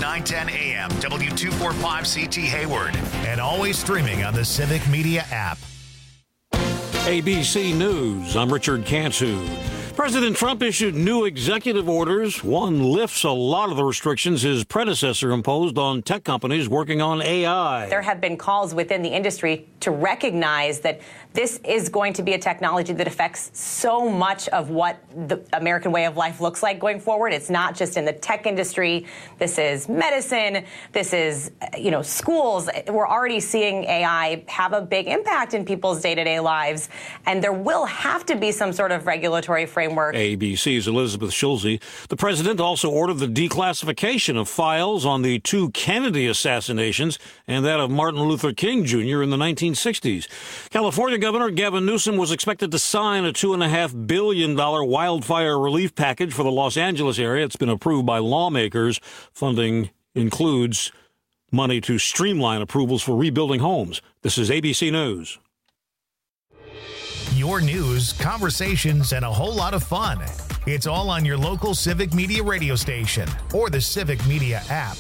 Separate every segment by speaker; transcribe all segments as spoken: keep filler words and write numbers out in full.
Speaker 1: nine ten A M, W two forty-five C T Hayward, and always streaming on the Civic Media app.
Speaker 2: A B C News, I'm Richard Cantu. President Trump issued new executive orders. One lifts a lot of the restrictions his predecessor imposed on tech companies working on A I.
Speaker 3: There have been calls within the industry to recognize that this is going to be a technology that affects so much of what the American way of life looks like going forward. It's not just in the tech industry. This is medicine. This is, you know, schools. We're already seeing A I have a big impact in people's day-to-day lives, and there will have to be some sort of regulatory framework.
Speaker 2: A B C's Elizabeth Schulze. The president also ordered the declassification of files on the two Kennedy assassinations and that of Martin Luther King Junior in the nineteen sixties. California Governor Gavin Newsom was expected to sign a two point five billion dollars wildfire relief package for the Los Angeles area. It's been approved by lawmakers. Funding includes money to streamline approvals for rebuilding homes. This is A B C News.
Speaker 1: Your news, conversations, and a whole lot of fun. It's all on your local Civic Media radio station or the Civic Media app.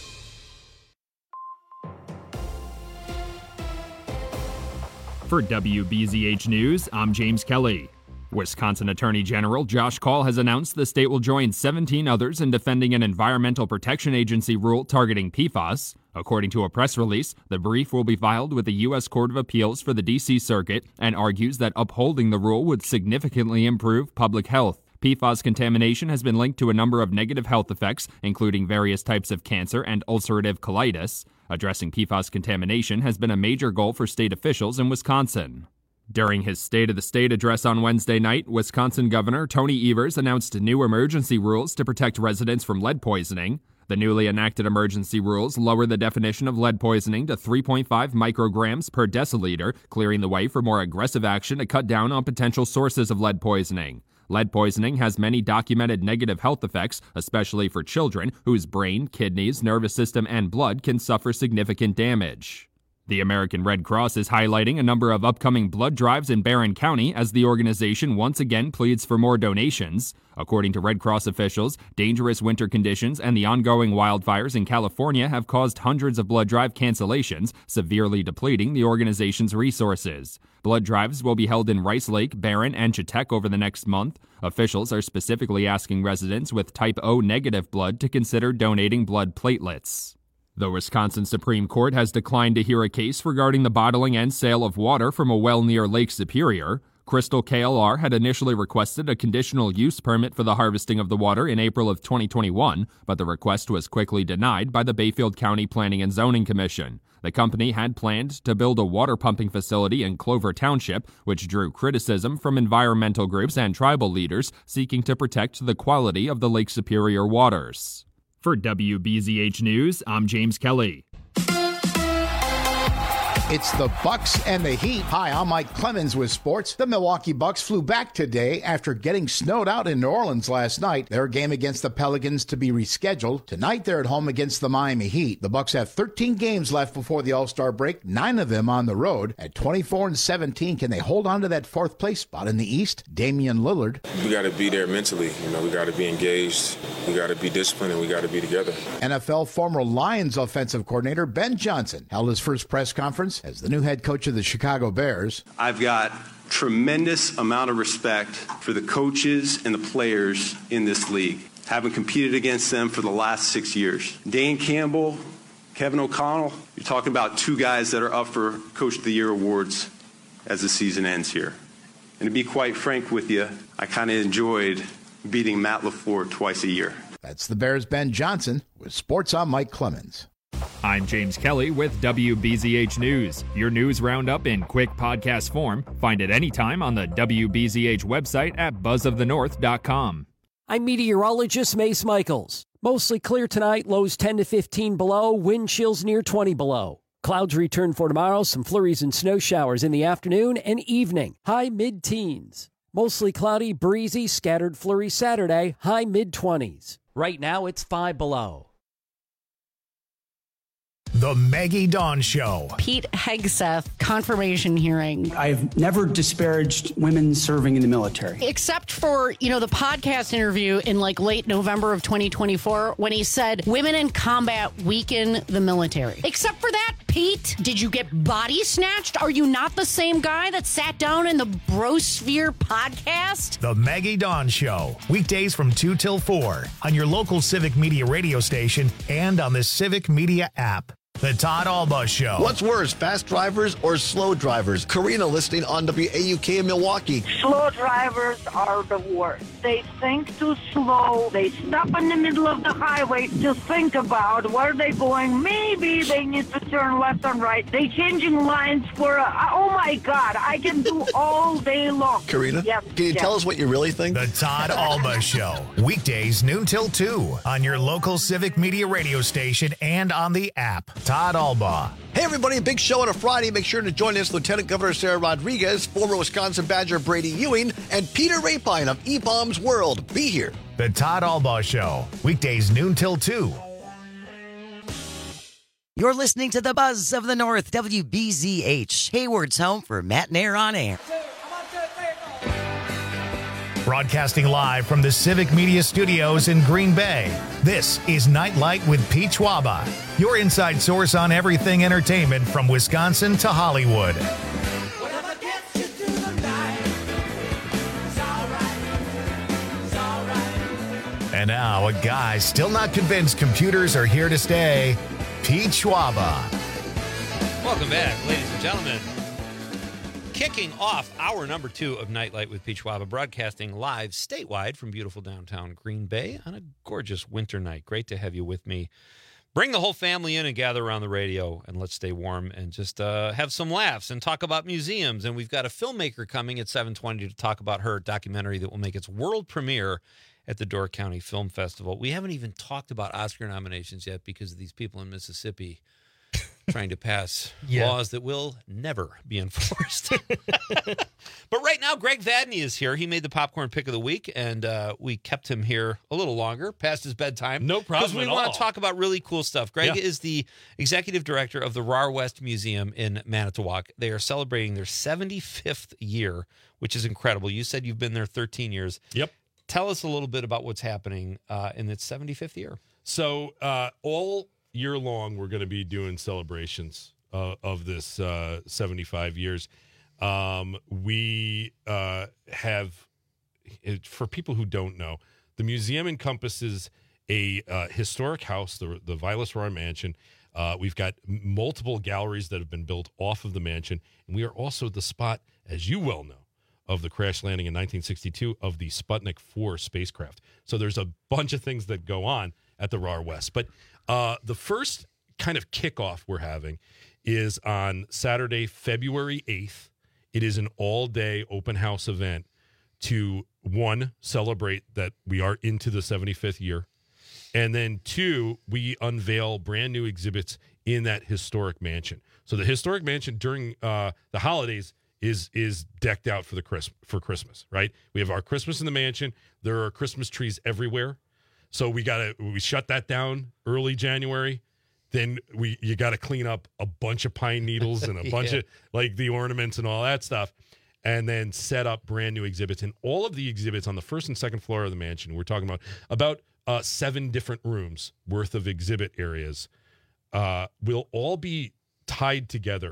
Speaker 4: For W B Z H News, I'm James Kelly. Wisconsin Attorney General Josh Kaul has announced the state will join seventeen others in defending an Environmental Protection Agency rule targeting P FAS. According to a press release, the brief will be filed with the U S Court of Appeals for the D C Circuit and argues that upholding the rule would significantly improve public health. P FAS contamination has been linked to a number of negative health effects, including various types of cancer and ulcerative colitis. Addressing P FAS contamination has been a major goal for state officials in Wisconsin. During his State of the State address on Wednesday night, Wisconsin Governor Tony Evers announced new emergency rules to protect residents from lead poisoning. The newly enacted emergency rules lower the definition of lead poisoning to three point five micrograms per deciliter, clearing the way for more aggressive action to cut down on potential sources of lead poisoning. Lead poisoning has many documented negative health effects, especially for children whose brain, kidneys, nervous system, and blood can suffer significant damage. The American Red Cross is highlighting a number of upcoming blood drives in Barron County as the organization once again pleads for more donations. According to Red Cross officials, dangerous winter conditions and the ongoing wildfires in California have caused hundreds of blood drive cancellations, severely depleting the organization's resources. Blood drives will be held in Rice Lake, Barron, and Chetek over the next month. Officials are specifically asking residents with type O negative blood to consider donating blood platelets. The Wisconsin Supreme Court has declined to hear a case regarding the bottling and sale of water from a well near Lake Superior. Crystal K L R had initially requested a conditional use permit for the harvesting of the water in April of twenty twenty-one, but the request was quickly denied by the Bayfield County Planning and Zoning Commission. The company had planned to build a water pumping facility in Clover Township, which drew criticism from environmental groups and tribal leaders seeking to protect the quality of the Lake Superior waters. For W B Z H News, I'm James Kelly.
Speaker 5: It's the Bucks and the Heat. Hi, I'm Mike Clemens with sports. The Milwaukee Bucks flew back today after getting snowed out in New Orleans last night. Their game against the Pelicans to be rescheduled. Tonight, they're at home against the Miami Heat. The Bucks have thirteen games left before the All-Star break, nine of them on the road. At twenty-four and seventeen, can they hold on to that fourth place spot in the East? Damian Lillard.
Speaker 6: We got to be there mentally. You know, we got to be engaged. We got to be disciplined, and we got to be together.
Speaker 5: N F L former Lions offensive coordinator Ben Johnson held his first press conference as the new head coach of the Chicago Bears.
Speaker 7: I've got tremendous amount of respect for the coaches and the players in this league. Having competed against them for the last six years. Dan Campbell, Kevin O'Connell, you're talking about two guys that are up for Coach of the Year awards as the season ends here. And to be quite frank with you, I kind of enjoyed beating Matt LaFleur twice a year.
Speaker 5: That's the Bears' Ben Johnson. With sports, I'm Mike Clemens.
Speaker 4: I'm James Kelly with W B Z H News. Your news roundup in quick podcast form. Find it anytime on the W B Z H website at buzz of the north dot com.
Speaker 8: I'm meteorologist Mace Michaels. Mostly clear tonight, lows ten to fifteen below, wind chills near twenty below. Clouds return for tomorrow, some flurries and snow showers in the afternoon and evening, high mid-teens. Mostly cloudy, breezy, scattered flurries Saturday, high mid-twenties. Right now, it's five below.
Speaker 1: The Maggie Dawn Show.
Speaker 9: Pete Hegseth confirmation hearing.
Speaker 10: I've never disparaged women serving in the military.
Speaker 9: Except for, you know, the podcast interview in like late November of twenty twenty-four when he said women in combat weaken the military. Except for that, Pete, did you get body snatched? Are you not the same guy that sat down in the Brosphere podcast?
Speaker 1: The Maggie Dawn Show. Weekdays from two till four on your local Civic Media radio station and on the Civic Media app. The Todd Alba Show.
Speaker 11: What's worse, fast drivers or slow drivers? Karina listening on W A U K in Milwaukee.
Speaker 12: Slow drivers are the worst. They think too slow. They stop in the middle of the highway to think about where they're going. Maybe they need to turn left and right. They changing lines for, a, oh my God, I can do all day long.
Speaker 11: Karina,
Speaker 12: yes,
Speaker 11: can you
Speaker 12: yes.
Speaker 11: tell us what you really think?
Speaker 1: The Todd Alba Show. Weekdays noon till two on your local Civic Media radio station and on the app. Todd Alba.
Speaker 11: Hey, everybody, a big show on a Friday. Make sure to join us, Lieutenant Governor Sarah Rodriguez, former Wisconsin Badger Brady Ewing, and Peter Rapine of E-Bombs World. Be here.
Speaker 1: The Todd Alba Show. Weekdays noon till two.
Speaker 13: You're listening to the Buzz of the North, W B Z H, Hayward's home for Matt Nair on air.
Speaker 1: Broadcasting live from the Civic Media Studios in Green Bay, this is Nightlight with Pete Schwaba, your inside source on everything entertainment from Wisconsin to Hollywood. And now, a guy still not convinced computers are here to stay, Pete Schwaba.
Speaker 14: Welcome back, ladies and gentlemen. Kicking off hour number two of Nightlight with Pete Schwaba, broadcasting live statewide from beautiful downtown Green Bay on a gorgeous winter night. Great to have you with me. Bring the whole family in and gather around the radio, and let's stay warm and just uh, have some laughs and talk about museums. And we've got a filmmaker coming at seven twenty to talk about her documentary that will make its world premiere at the Door County Film Festival. We haven't even talked about Oscar nominations yet because of these people in Mississippi trying to pass yeah. laws that will never be enforced. But right now, Greg Vadney is here. He made the popcorn pick of the week, and uh, we kept him here a little longer, past his bedtime.
Speaker 15: No problem
Speaker 14: Because we
Speaker 15: at
Speaker 14: want
Speaker 15: all.
Speaker 14: to talk about really cool stuff. Greg
Speaker 15: Yeah.
Speaker 14: is the executive director of the Rahr West Museum in Manitowoc. They are celebrating their seventy-fifth year, which is incredible. You said you've been there thirteen years.
Speaker 15: Yep.
Speaker 14: Tell us a little bit about what's happening uh, in its seventy-fifth year.
Speaker 15: So uh, all year long, we're going to be doing celebrations uh, of this uh, seventy-five years. Um, we uh, have, it, for people who don't know, the museum encompasses a uh, historic house, the, the Vilas Rahr Mansion. Uh, we've got m- multiple galleries that have been built off of the mansion. And we are also the spot, as you well know, of the crash landing in nineteen sixty-two of the Sputnik four spacecraft. So there's a bunch of things that go on at the Rahr West. But uh, the first kind of kickoff we're having is on Saturday, February eighth. It is an all-day open house event to, one, celebrate that we are into the seventy-fifth year. And then, two, we unveil brand new exhibits in that historic mansion. So the historic mansion during uh, the holidays is is decked out for the Chris, for Christmas, right? We have our Christmas in the mansion. There are Christmas trees everywhere. So we gotta we shut that down early January. Then we you got to clean up a bunch of pine needles and a yeah. bunch of like the ornaments and all that stuff, and then set up brand new exhibits. And all of the exhibits on the first and second floor of the mansion, we're talking about about uh, seven different rooms worth of exhibit areas, uh, will all be tied together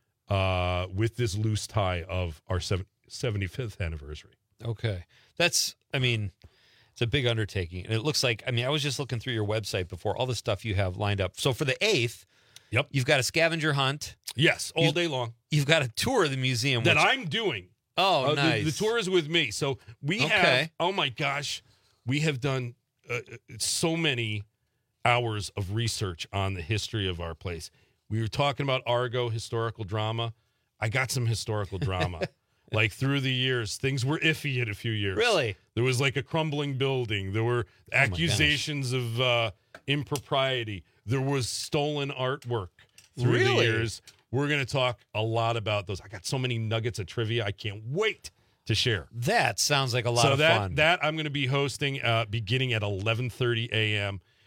Speaker 15: uh, with this loose tie of our seventy-fifth anniversary.
Speaker 14: Okay, that's I mean. It's a big undertaking. And it looks like, I mean, I was just looking through your website before, all the stuff you have lined up. So for the eighth,
Speaker 15: yep,
Speaker 14: you've got a scavenger hunt.
Speaker 15: Yes, all
Speaker 14: you,
Speaker 15: day long.
Speaker 14: You've got a tour of the museum.
Speaker 15: That
Speaker 14: which,
Speaker 15: I'm doing.
Speaker 14: Oh,
Speaker 15: uh,
Speaker 14: nice.
Speaker 15: The, the tour is with me. So we
Speaker 14: okay.
Speaker 15: have, oh my gosh, we have done uh, so many hours of research on the history of our place. We were talking about Argo historical drama. I got some historical drama. Like through the years, things were iffy in a few years.
Speaker 14: Really?
Speaker 15: There was like a crumbling building. There were oh accusations of uh, impropriety. There was stolen artwork through
Speaker 14: really?
Speaker 15: the years. We're going to talk a lot about those. I got so many nuggets of trivia. I can't wait to share.
Speaker 14: That sounds like a lot
Speaker 15: so
Speaker 14: of
Speaker 15: that,
Speaker 14: fun.
Speaker 15: That I'm going to be hosting uh, beginning at eleven thirty a.m.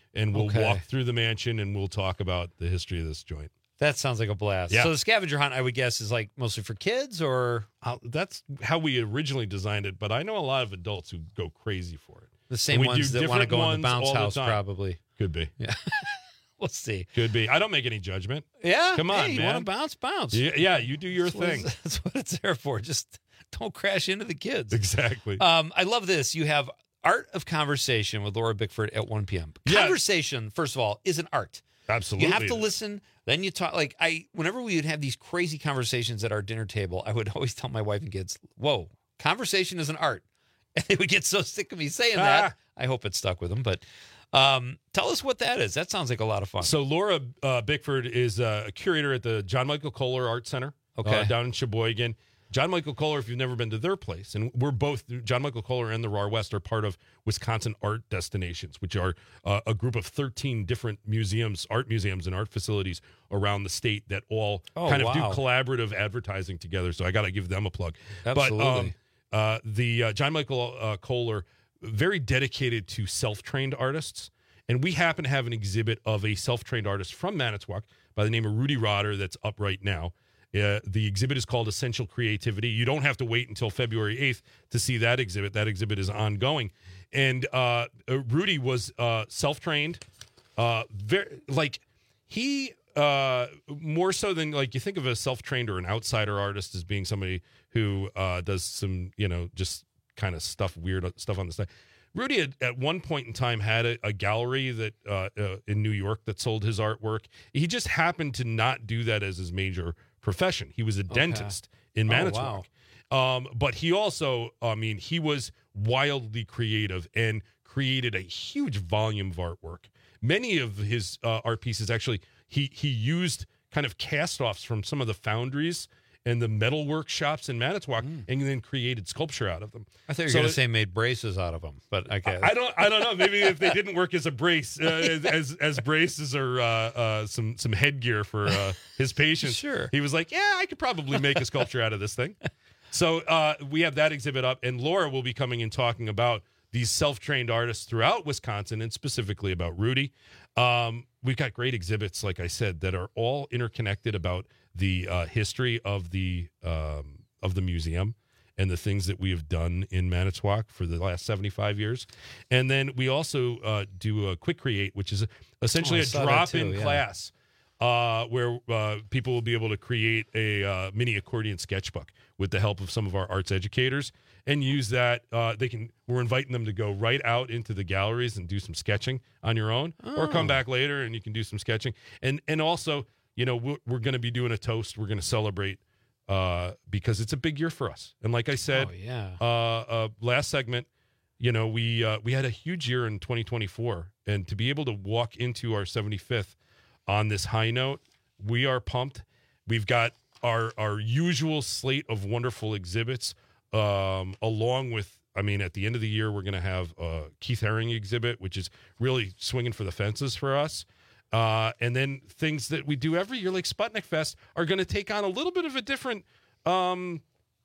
Speaker 15: and we'll
Speaker 14: Okay.
Speaker 15: walk through the mansion and we'll talk about the history of this joint.
Speaker 14: That sounds like a blast.
Speaker 15: Yeah.
Speaker 14: So the scavenger hunt, I would guess, is like mostly for kids, or
Speaker 15: Uh, that's how we originally designed it, but I know a lot of adults who go crazy for it.
Speaker 14: the same
Speaker 15: And we
Speaker 14: ones
Speaker 15: do
Speaker 14: that want to
Speaker 15: different
Speaker 14: go in the
Speaker 15: ones
Speaker 14: bounce
Speaker 15: all the
Speaker 14: house,
Speaker 15: time.
Speaker 14: probably.
Speaker 15: Could be.
Speaker 14: Yeah. We'll see.
Speaker 15: Could be. I don't make any judgment.
Speaker 14: Yeah.
Speaker 15: Come on,
Speaker 14: hey, you
Speaker 15: man.
Speaker 14: want to bounce? Bounce.
Speaker 15: Yeah, yeah, you do your
Speaker 14: That's what
Speaker 15: thing.
Speaker 14: it's- That's what it's there for. Just don't crash into the kids.
Speaker 15: Exactly.
Speaker 14: Um, I love this. You have Art of Conversation with Laura Bickford at one p.m.
Speaker 15: Yeah.
Speaker 14: Conversation, first of all, is an art.
Speaker 15: Absolutely.
Speaker 14: You have to
Speaker 15: it is.
Speaker 14: listen. Then you talk. Like I, whenever we would have these crazy conversations at our dinner table, I would always tell my wife and kids, "Whoa, conversation is an art," and they would get so sick of me saying
Speaker 15: Ah.
Speaker 14: that. I hope it stuck with them. But um, tell us what that is. That sounds like a lot of fun.
Speaker 15: So Laura uh, Bickford is uh, a curator at the John Michael Kohler Art Center
Speaker 14: Okay.
Speaker 15: uh, down in Sheboygan. John Michael Kohler, if you've never been to their place, and we're both, John Michael Kohler and the R A R West are part of Wisconsin Art Destinations, which are uh, a group of thirteen different museums, art museums and art facilities around the state that all
Speaker 14: Oh,
Speaker 15: kind of
Speaker 14: wow.
Speaker 15: do collaborative advertising together. So I got to give them a plug.
Speaker 14: Absolutely.
Speaker 15: But um, uh, the uh, John Michael uh, Kohler, very dedicated to self-trained artists. And we happen to have an exhibit of a self-trained artist from Manitowoc by the name of Rudy Rotter that's up right now. Uh, the exhibit is called Essential Creativity. You don't have to wait until February eighth to see that exhibit. That exhibit is ongoing. And uh, uh, Rudy was uh, self-trained. Uh, very, like, he, uh, more so than, like, you think of a self-trained or an outsider artist as being somebody who uh, does some, you know, just kind of stuff, weird stuff on the side. Rudy had, at one point in time had a, a gallery that uh, uh, in New York that sold his artwork. He just happened to not do that as his major profession. He was a dentist in
Speaker 14: Oh,
Speaker 15: Manitowoc. Um, but he also, I mean, he was wildly creative and created a huge volume of artwork. Many of his uh, art pieces, actually, he he used kind of cast-offs from some of the foundries and the metal workshops in Manitowoc, and then created sculpture out of them.
Speaker 14: I thought you were
Speaker 15: So
Speaker 14: going to
Speaker 15: it-
Speaker 14: say made braces out of them, but I guess
Speaker 15: I don't. I don't know. Maybe if they didn't work as a brace, uh, as as braces or uh, uh, some some headgear for uh, his patients.
Speaker 14: Sure.
Speaker 15: He was like, yeah, I could probably make a sculpture out of this thing. So uh, we have that exhibit up, and Laura will be coming and talking about these self-trained artists throughout Wisconsin, and specifically about Rudy. Um, we've got great exhibits, like I said, that are all interconnected about the uh, history of the um, of the museum and the things that we have done in Manitowoc for the last seventy-five years. And then we also uh, do a Quick Create, which is essentially
Speaker 14: Oh, I
Speaker 15: a
Speaker 14: saw that
Speaker 15: drop-in
Speaker 14: too, yeah.
Speaker 15: class uh, where uh, people will be able to create a uh, mini accordion sketchbook with the help of some of our arts educators and use that. Uh, they can. We're inviting them to go right out into the galleries and do some sketching on your own, or come
Speaker 14: Oh.
Speaker 15: back later and you can do some sketching. And and also, you know, we're, we're going to be doing a toast. We're going to celebrate uh, because it's a big year for us. And like I said,
Speaker 14: Oh, yeah.
Speaker 15: uh, uh, last segment, you know, we uh, we had a huge year in twenty twenty-four, and to be able to walk into our seventy-fifth on this high note, we are pumped. We've got our our usual slate of wonderful exhibits, um, along with. I mean, at the end of the year, we're going to have a Keith Haring exhibit, which is really swinging for the fences for us. Uh, and then things that we do every year, like Sputnik Fest, are going to take on a little bit of a different um,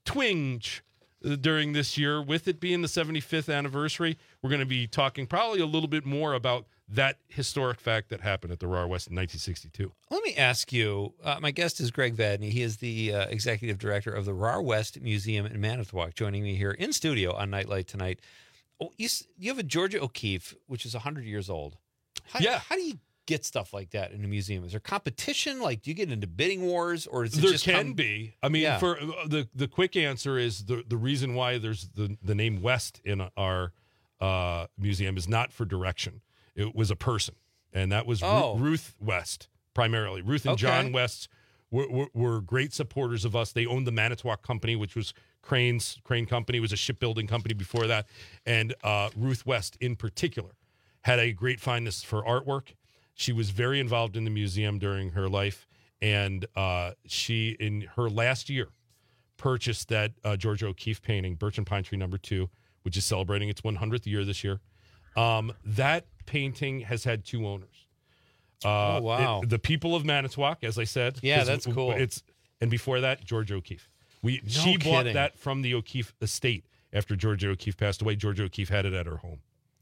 Speaker 15: twinge uh, during this year. With it being the seventy-fifth anniversary, we're going to be talking probably a little bit more about that historic fact that happened at the R A R West in nineteen sixty-two.
Speaker 14: Let me ask you, uh, my guest is Greg Vadney. He is the uh, executive director of the R A R West Museum in Manitowoc, joining me here in studio on Nightlight tonight. Oh, you, s- you have a Georgia O'Keeffe, which is one hundred years old. How,
Speaker 15: Yeah.
Speaker 14: How do you get stuff like that in a museum? Is there competition? Like, do you get into bidding wars? Or is it
Speaker 15: There
Speaker 14: just
Speaker 15: can
Speaker 14: come-
Speaker 15: be. I mean,
Speaker 14: Yeah.
Speaker 15: for uh, the the quick answer is the the reason why there's the the name West in our uh, museum is not for direction. It was a person, and that was Ru-
Speaker 14: Oh.
Speaker 15: Ruth West primarily. Ruth and
Speaker 14: Okay.
Speaker 15: John West were, were, were great supporters of us. They owned the Manitowoc Company, which was Crane's Crane Company, was a shipbuilding company before that, and uh, Ruth West in particular had a great fondness for artwork. She was very involved in the museum during her life, and uh, she, in her last year, purchased that uh, Georgia O'Keeffe painting, Birch and Pine Tree Number Two, which is celebrating its one hundredth year this year. Um, that painting has had two owners. Uh,
Speaker 14: Oh, wow.
Speaker 15: it- the people of Manitowoc, as I said.
Speaker 14: Yeah,
Speaker 15: 'cause
Speaker 14: that's cool.
Speaker 15: It's and before that, Georgia O'Keeffe. We
Speaker 14: No
Speaker 15: she bought
Speaker 14: kidding.
Speaker 15: that from the O'Keeffe estate after Georgia O'Keeffe passed away. Georgia O'Keeffe had it at her home.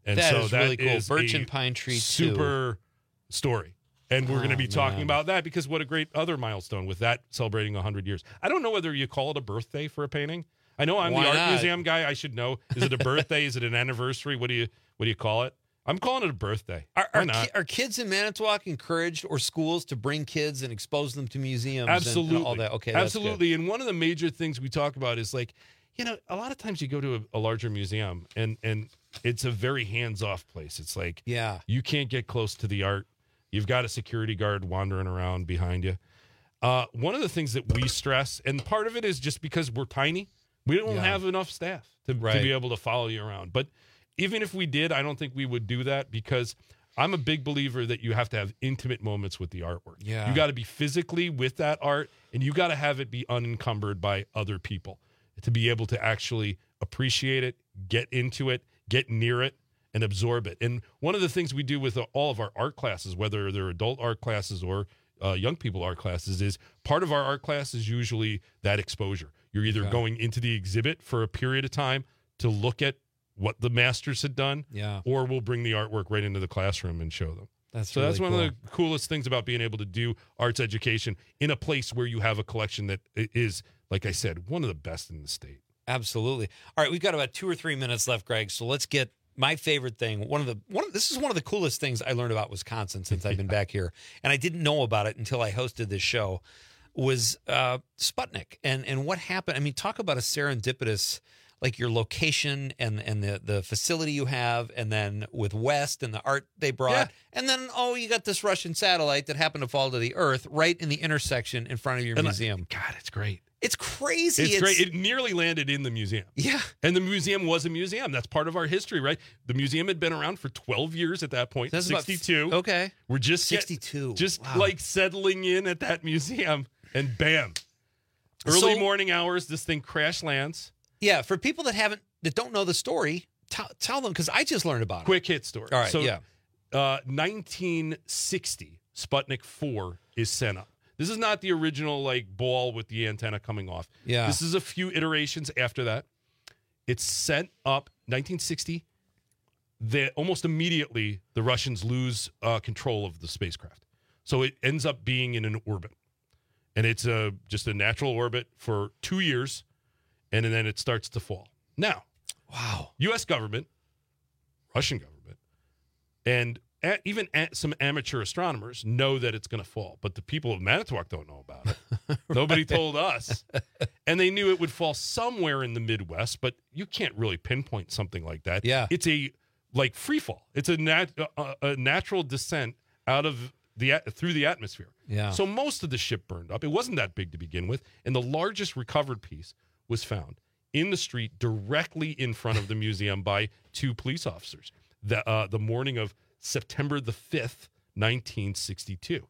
Speaker 15: And
Speaker 14: that
Speaker 15: so
Speaker 14: is
Speaker 15: that
Speaker 14: really cool.
Speaker 15: is
Speaker 14: Birch
Speaker 15: a
Speaker 14: and Pine Tree
Speaker 15: super
Speaker 14: too.
Speaker 15: story. And we're
Speaker 14: Oh,
Speaker 15: going to be talking
Speaker 14: man.
Speaker 15: about that because what a great other milestone with that celebrating one hundred years. I don't know whether you call it a birthday for a painting. I know I'm
Speaker 14: Why
Speaker 15: the art
Speaker 14: not?
Speaker 15: museum guy. I should know. Is it a birthday? Is it an anniversary? What do you what do you call it? I'm calling it a birthday.
Speaker 14: Are,
Speaker 15: Why
Speaker 14: are,
Speaker 15: not?
Speaker 14: ki- are kids in Manitowoc encouraged or schools to bring kids and expose them to museums
Speaker 15: Absolutely.
Speaker 14: and all that? Okay, that's good.
Speaker 15: Absolutely. And one of the major things we talk about is like, you know, a lot of times you go to a, a larger museum and and it's a very hands-off place. It's like,
Speaker 14: yeah,
Speaker 15: you can't get close to the art. You've got a security guard wandering around behind you. Uh, one of the things that we stress, and part of it is just because we're tiny, we don't
Speaker 14: Yeah.
Speaker 15: have enough staff to,
Speaker 14: Right.
Speaker 15: to be able to follow you around. But even if we did, I don't think we would do that because I'm a big believer that you have to have intimate moments with the artwork.
Speaker 14: Yeah.
Speaker 15: You got to be physically with that art, and you got to have it be unencumbered by other people to be able to actually appreciate it, get into it, get near it, and absorb it. And one of the things we do with all of our art classes, whether they're adult art classes or uh, young people art classes, is part of our art class is usually that exposure. You're either
Speaker 14: Okay.
Speaker 15: going into the exhibit for a period of time to look at what the masters had done,
Speaker 14: Yeah.
Speaker 15: or we'll bring the artwork right into the classroom and show them.
Speaker 14: That's
Speaker 15: so
Speaker 14: really
Speaker 15: that's one
Speaker 14: cool.
Speaker 15: of the coolest things about being able to do arts education in a place where you have a collection that is, like I said, one of the best in the state.
Speaker 14: Absolutely. All right, we've got about two or three minutes left, Greg. So let's get my favorite thing. One of the one. Of, this is one of the coolest things I learned about Wisconsin since I've been back here, and I didn't know about it until I hosted this show. Was uh, Sputnik and and what happened? I mean, talk about a serendipitous, like your location and and the the facility you have, and then with West and the art they brought,
Speaker 15: Yeah.
Speaker 14: and then oh, you got this Russian satellite that happened to fall to the Earth right in the intersection in front of your
Speaker 15: And I-
Speaker 14: museum.
Speaker 15: God, it's great.
Speaker 14: It's crazy.
Speaker 15: It's, great. It nearly landed in the museum.
Speaker 14: Yeah.
Speaker 15: And the museum was a museum. That's part of our history, right? The museum had been around for twelve years at that point.
Speaker 14: That's about-
Speaker 15: sixty-two.
Speaker 14: okay.
Speaker 15: We're just get-
Speaker 14: sixty-two.
Speaker 15: just
Speaker 14: Wow.
Speaker 15: like settling in at that museum, and bam. Early
Speaker 14: So-
Speaker 15: morning hours, this thing crash lands.
Speaker 14: Yeah, for people that haven't that don't know the story, tell, tell them because I just learned about
Speaker 15: Quick hit story.
Speaker 14: All right,
Speaker 15: So,
Speaker 14: yeah.
Speaker 15: uh, nineteen sixty, Sputnik four is sent up. This is not the original like ball with the antenna coming off.
Speaker 14: Yeah.
Speaker 15: This is a few iterations after that. It's sent up nineteen sixty. The, almost immediately, the Russians lose uh, control of the spacecraft. So it ends up being in an orbit. And it's a, just a natural orbit for two years, and then it starts to fall. Now,
Speaker 14: wow,
Speaker 15: U S government, Russian government, and a, even a, some amateur astronomers know that it's going to fall, but the people of Manitowoc don't know about it. Nobody told us. And they knew it would fall somewhere in the Midwest, but you can't really pinpoint something like that.
Speaker 14: Yeah.
Speaker 15: It's a, like, free fall. It's a, nat, a, a natural descent out of the at- through the atmosphere.
Speaker 14: Yeah.
Speaker 15: So most of the ship burned up. It wasn't that big to begin with, and the largest recovered piece was found in the street directly in front of the museum by two police officers the uh, the morning of September the fifth, nineteen sixty-two.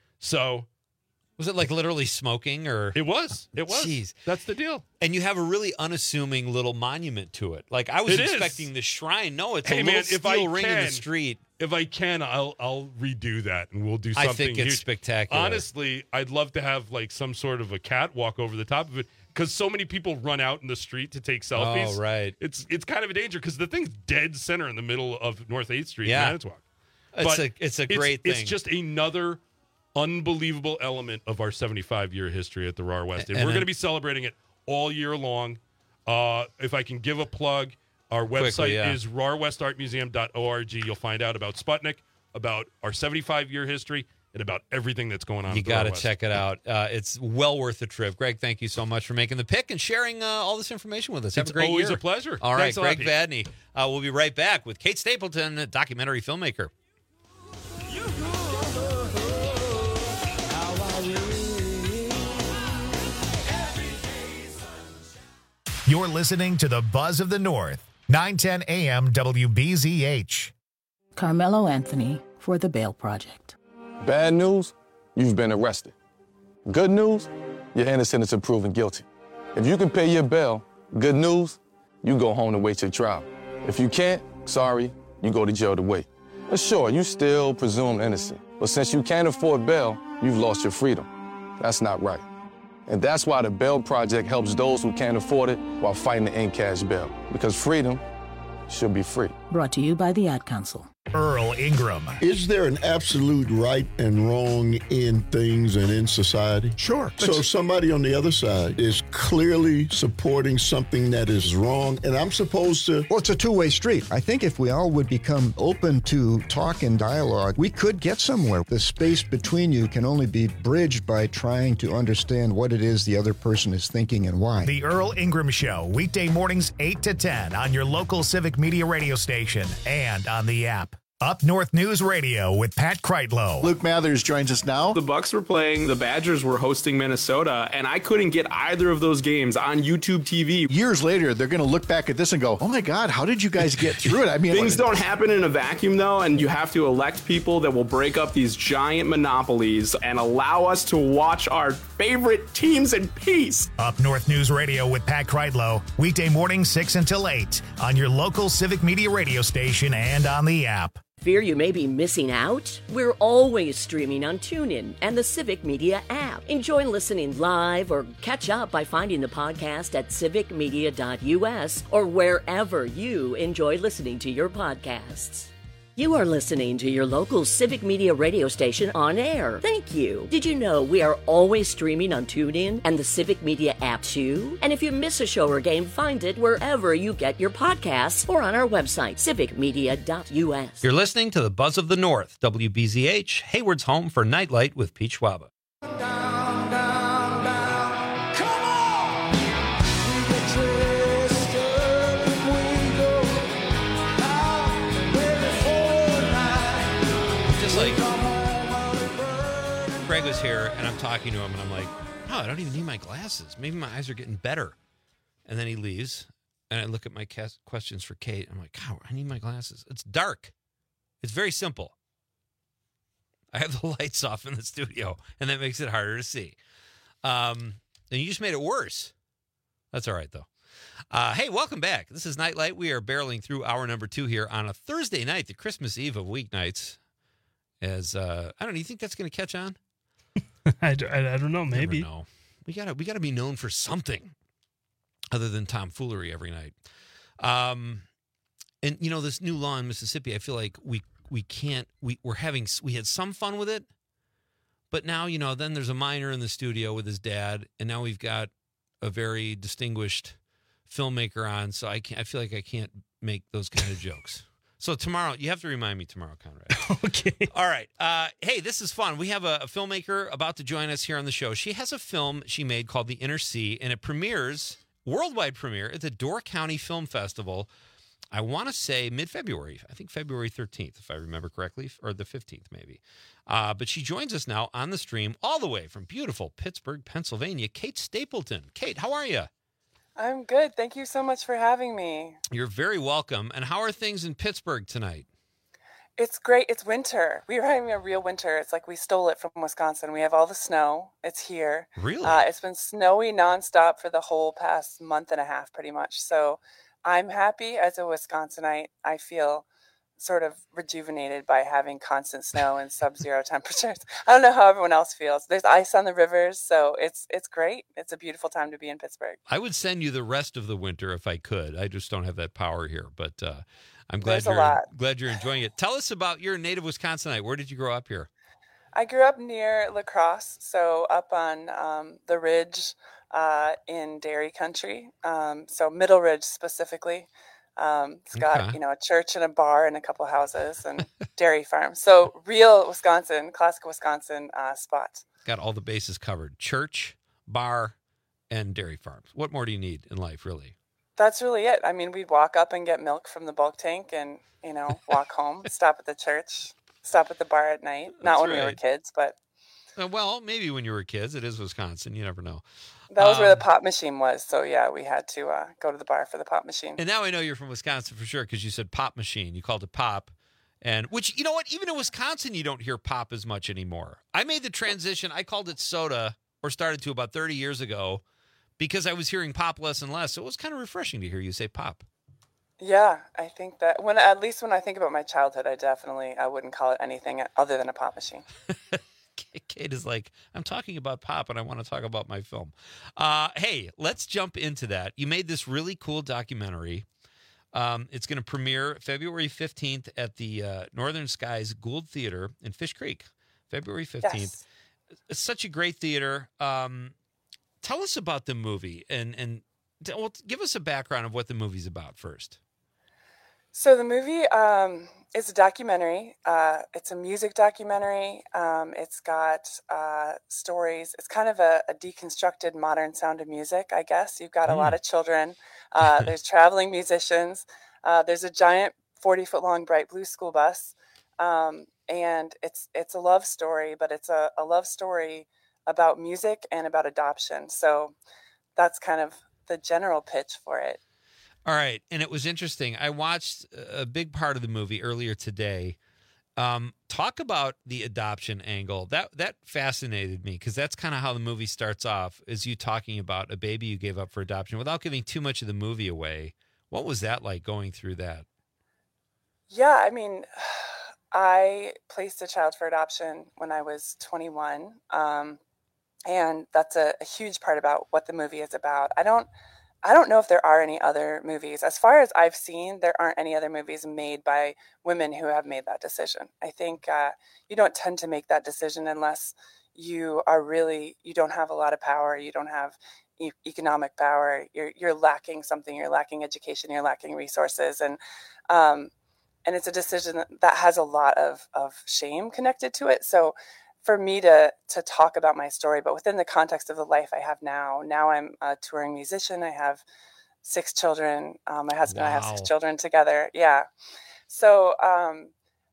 Speaker 15: So
Speaker 14: Was it like literally smoking or?
Speaker 15: it was. It was.
Speaker 14: Jeez.
Speaker 15: That's the deal.
Speaker 14: And you have a really unassuming little monument to it. Like I was
Speaker 15: It is.
Speaker 14: expecting the shrine. No, it's
Speaker 15: Hey,
Speaker 14: a little
Speaker 15: man,
Speaker 14: steel
Speaker 15: if I
Speaker 14: ring in
Speaker 15: can-
Speaker 14: the street.
Speaker 15: If I can, I'll I'll redo that, and we'll do something
Speaker 14: I think it's
Speaker 15: huge.
Speaker 14: spectacular.
Speaker 15: Honestly, I'd love to have like some sort of a catwalk over the top of it because so many people run out in the street to take selfies.
Speaker 14: Oh, right.
Speaker 15: It's it's kind of a danger because the thing's dead center in the middle of North eighth Street
Speaker 14: Yeah.
Speaker 15: in Manitowoc.
Speaker 14: It's
Speaker 15: But
Speaker 14: a it's a great
Speaker 15: it's,
Speaker 14: thing.
Speaker 15: It's just another unbelievable element of our seventy-five year history at the R A R West, and,
Speaker 14: And
Speaker 15: we're
Speaker 14: then-
Speaker 15: going to be celebrating it all year long. Uh, if I can give a plug, our website
Speaker 14: Quickly, yeah.
Speaker 15: is r a r west art museum dot org. You'll find out about Sputnik, about our seventy-five year history, and about everything that's going on.
Speaker 14: You
Speaker 15: at the R A R
Speaker 14: got to
Speaker 15: West.
Speaker 14: check it out. Uh, it's well worth the trip. Greg, thank you so much for making the pick and sharing uh, all this information with us. Have
Speaker 15: It's
Speaker 14: a great
Speaker 15: always
Speaker 14: year.
Speaker 15: a pleasure.
Speaker 14: All right,
Speaker 15: Thanks a lot,
Speaker 14: Greg
Speaker 15: Pete.
Speaker 14: Vadney. Uh, we'll be right back with Kate Stapleton, documentary filmmaker.
Speaker 1: You're listening to the Buzz of the North, nine ten A M W B Z H.
Speaker 16: Carmelo Anthony for the Bail Project.
Speaker 17: Bad news, you've been arrested. Good news, you're innocent until proven guilty. If you can pay your bail, good news, you go home and wait your trial. If you can't, sorry, you go to jail to wait. But sure, you still presumed innocent. But since you can't afford bail, you've lost your freedom. That's not right. And that's why the Bail Project helps those who can't afford it while fighting to end cash bail. Because freedom should be free.
Speaker 16: Brought to you by the Ad Council.
Speaker 1: Earl Ingram.
Speaker 18: Is there an absolute right and wrong in things and in society?
Speaker 19: Sure.
Speaker 18: So somebody on the other side is clearly supporting something that is wrong, and I'm supposed to...
Speaker 19: Well, it's a two-way street. I think if we all would become open to talk and dialogue, we could get somewhere. The space between you can only be bridged by trying to understand what it is the other person is thinking and why.
Speaker 1: The Earl Ingram Show, weekday mornings eight to ten on your local Civic Media radio station and on the app. Up North News Radio with Pat Kreitlow.
Speaker 20: Luke Mathers joins us now.
Speaker 21: The Bucks were playing, the Badgers were hosting Minnesota, and I couldn't get either of those games on YouTube T V.
Speaker 20: Years later, they're going to look back at this and go, oh my God, how did you guys get through it? I mean,
Speaker 21: things don't happen in a vacuum, though, and you have to elect people that will break up these giant monopolies and allow us to watch our favorite teams in peace.
Speaker 1: Up North News Radio with Pat Kreitlow, weekday morning six until eight on your local Civic Media radio station and on the app.
Speaker 22: Fear you may be missing out? We're always streaming on TuneIn and the Civic Media app. Enjoy listening live or catch up by finding the podcast at civic media dot u s or wherever you enjoy listening to your podcasts. You are listening to your local Civic Media radio station on air. Thank you. Did you know we are always streaming on TuneIn and the Civic Media app too? And if you miss a show or game, find it wherever you get your podcasts or on our website, civic media dot u s.
Speaker 14: You're listening to the Buzz of the North, W B Z H, Hayward's home for Nightlight with Pete Schwaba. Greg was here, and I'm talking to him, and I'm like, oh, I don't even need my glasses. Maybe my eyes are getting better. And then he leaves, and I look at my questions for Kate. I'm like, God, I need my glasses. It's dark. It's very simple. I have the lights off in the studio, and that makes it harder to see. Um, and you just made it worse. That's all right, though. Uh, hey, welcome back. This is Nightlight. We are barreling through hour number two here on a Thursday night, the Christmas Eve of weeknights. As uh, I don't know, you think that's going to catch on?
Speaker 23: I, don't, I don't know. Maybe.
Speaker 14: Never know. We gotta we gotta be known for something other than tomfoolery every night. Um, and you know this new law in Mississippi. I feel like we we can't we we're having we had some fun with it, but now you know then there's a minor in the studio with his dad, and now we've got a very distinguished filmmaker on. So I can't. I feel like I can't make those kind of jokes. So tomorrow, you have to remind me tomorrow, Conrad.
Speaker 23: Okay.
Speaker 14: All right. Uh, hey, this is fun. We have a, a filmmaker about to join us here on the show. She has a film she made called The Inner Sea, and it premieres, worldwide premiere, at the Door County Film Festival, I want to say mid-February. I think February thirteenth, if I remember correctly, or the fifteenth maybe. Uh, but she joins us now on the stream all the way from beautiful Pittsburgh, Pennsylvania, Kate Stapleton. Kate, how are you?
Speaker 24: I'm good. Thank you so much for having me.
Speaker 14: You're very welcome. And how are things in Pittsburgh tonight?
Speaker 24: It's great. It's winter. We are having a real winter. It's like we stole it from Wisconsin. We have all the snow. It's here.
Speaker 14: Really?
Speaker 24: Uh, it's been snowy nonstop for the whole past month and a half, pretty much. So I'm happy as a Wisconsinite. I feel sort of rejuvenated by having constant snow and sub-zero temperatures. I don't know how everyone else feels. There's ice on the rivers, so it's it's great. It's a beautiful time to be in Pittsburgh.
Speaker 14: I would send you the rest of the winter if I could. I just don't have that power here, but uh, I'm glad
Speaker 24: There's a
Speaker 14: you're
Speaker 24: lot.
Speaker 14: glad you're enjoying it. Tell us about your native Wisconsinite. Where did you grow up here?
Speaker 24: I grew up near La Crosse, so up on um, the ridge uh, in Dairy Country, um, so Middle Ridge specifically. Um, it's got,
Speaker 14: Okay.
Speaker 24: you know, a church and a bar and a couple houses and dairy farm. So real Wisconsin, classic Wisconsin uh, spot.
Speaker 14: Got all the bases covered. Church, bar, and dairy farms. What more do you need in life, really?
Speaker 24: That's really it. I mean, we'd walk up and get milk from the bulk tank and, you know, walk home, stop at the church, stop at the bar at night. Not
Speaker 14: That's
Speaker 24: when we were
Speaker 14: right.
Speaker 24: kids, but
Speaker 14: Uh, well, maybe when you were kids. It is Wisconsin. You never know.
Speaker 24: that was where
Speaker 14: Um,
Speaker 24: the pop machine was. So yeah, we had to uh, go to the bar for the pop machine.
Speaker 14: And now I know you're from Wisconsin for sure because you said pop machine. You called it pop. And which, you know what? Even in Wisconsin, you don't hear pop as much anymore. I made the transition. I called it soda or started to about thirty years ago because I was hearing pop less and less. So it was kind of refreshing to hear you say pop.
Speaker 24: Yeah, I think that when, at least when I think about my childhood, I definitely, I wouldn't call it anything other than a pop machine.
Speaker 14: Kate is like, I'm talking about pop and I want to talk about my film. Uh, hey, let's jump into that. You made this really cool documentary Um, it's going to premiere February fifteenth at the uh, Northern Skies Gould Theater in Fish Creek, February fifteenth. Yes. It's such a great theater. Um, tell us about the movie and, and well, give us a background of what the movie's about first.
Speaker 24: So the movie um, is a documentary. Uh, it's a music documentary. Um, it's got uh, stories. It's kind of a, a deconstructed modern sound of music, I guess. You've got a mm. lot of children. Uh, there's traveling musicians. Uh, there's a giant forty-foot-long bright blue school bus. Um, and it's it's a love story, but it's a, a love story about music and about adoption. So that's kind of the general pitch for it.
Speaker 14: All right. And it was interesting. I watched a big part of the movie earlier today. Um, talk about the adoption angle. That that fascinated me because that's kind of how the movie starts off, is you talking about a baby you gave up for adoption without giving too much of the movie away. What was that like going through that?
Speaker 24: Yeah, I mean, I placed a child for adoption when I was twenty-one. Um, and that's a, a huge part about what the movie is about. I don't I don't know if there are any other movies. As far as I've seen, there aren't any other movies made by women who have made that decision. I think uh, you don't tend to make that decision unless you are really, you don't have a lot of power, you don't have e- economic power, you're you're lacking something, you're lacking education, you're lacking resources. And um, and it's a decision that, that has a lot of, of shame connected to it. So for me to to talk about my story, but within the context of the life I have now. Now I'm a touring musician. I have six children. Um, my husband wow. and I have six children together. Yeah. So um,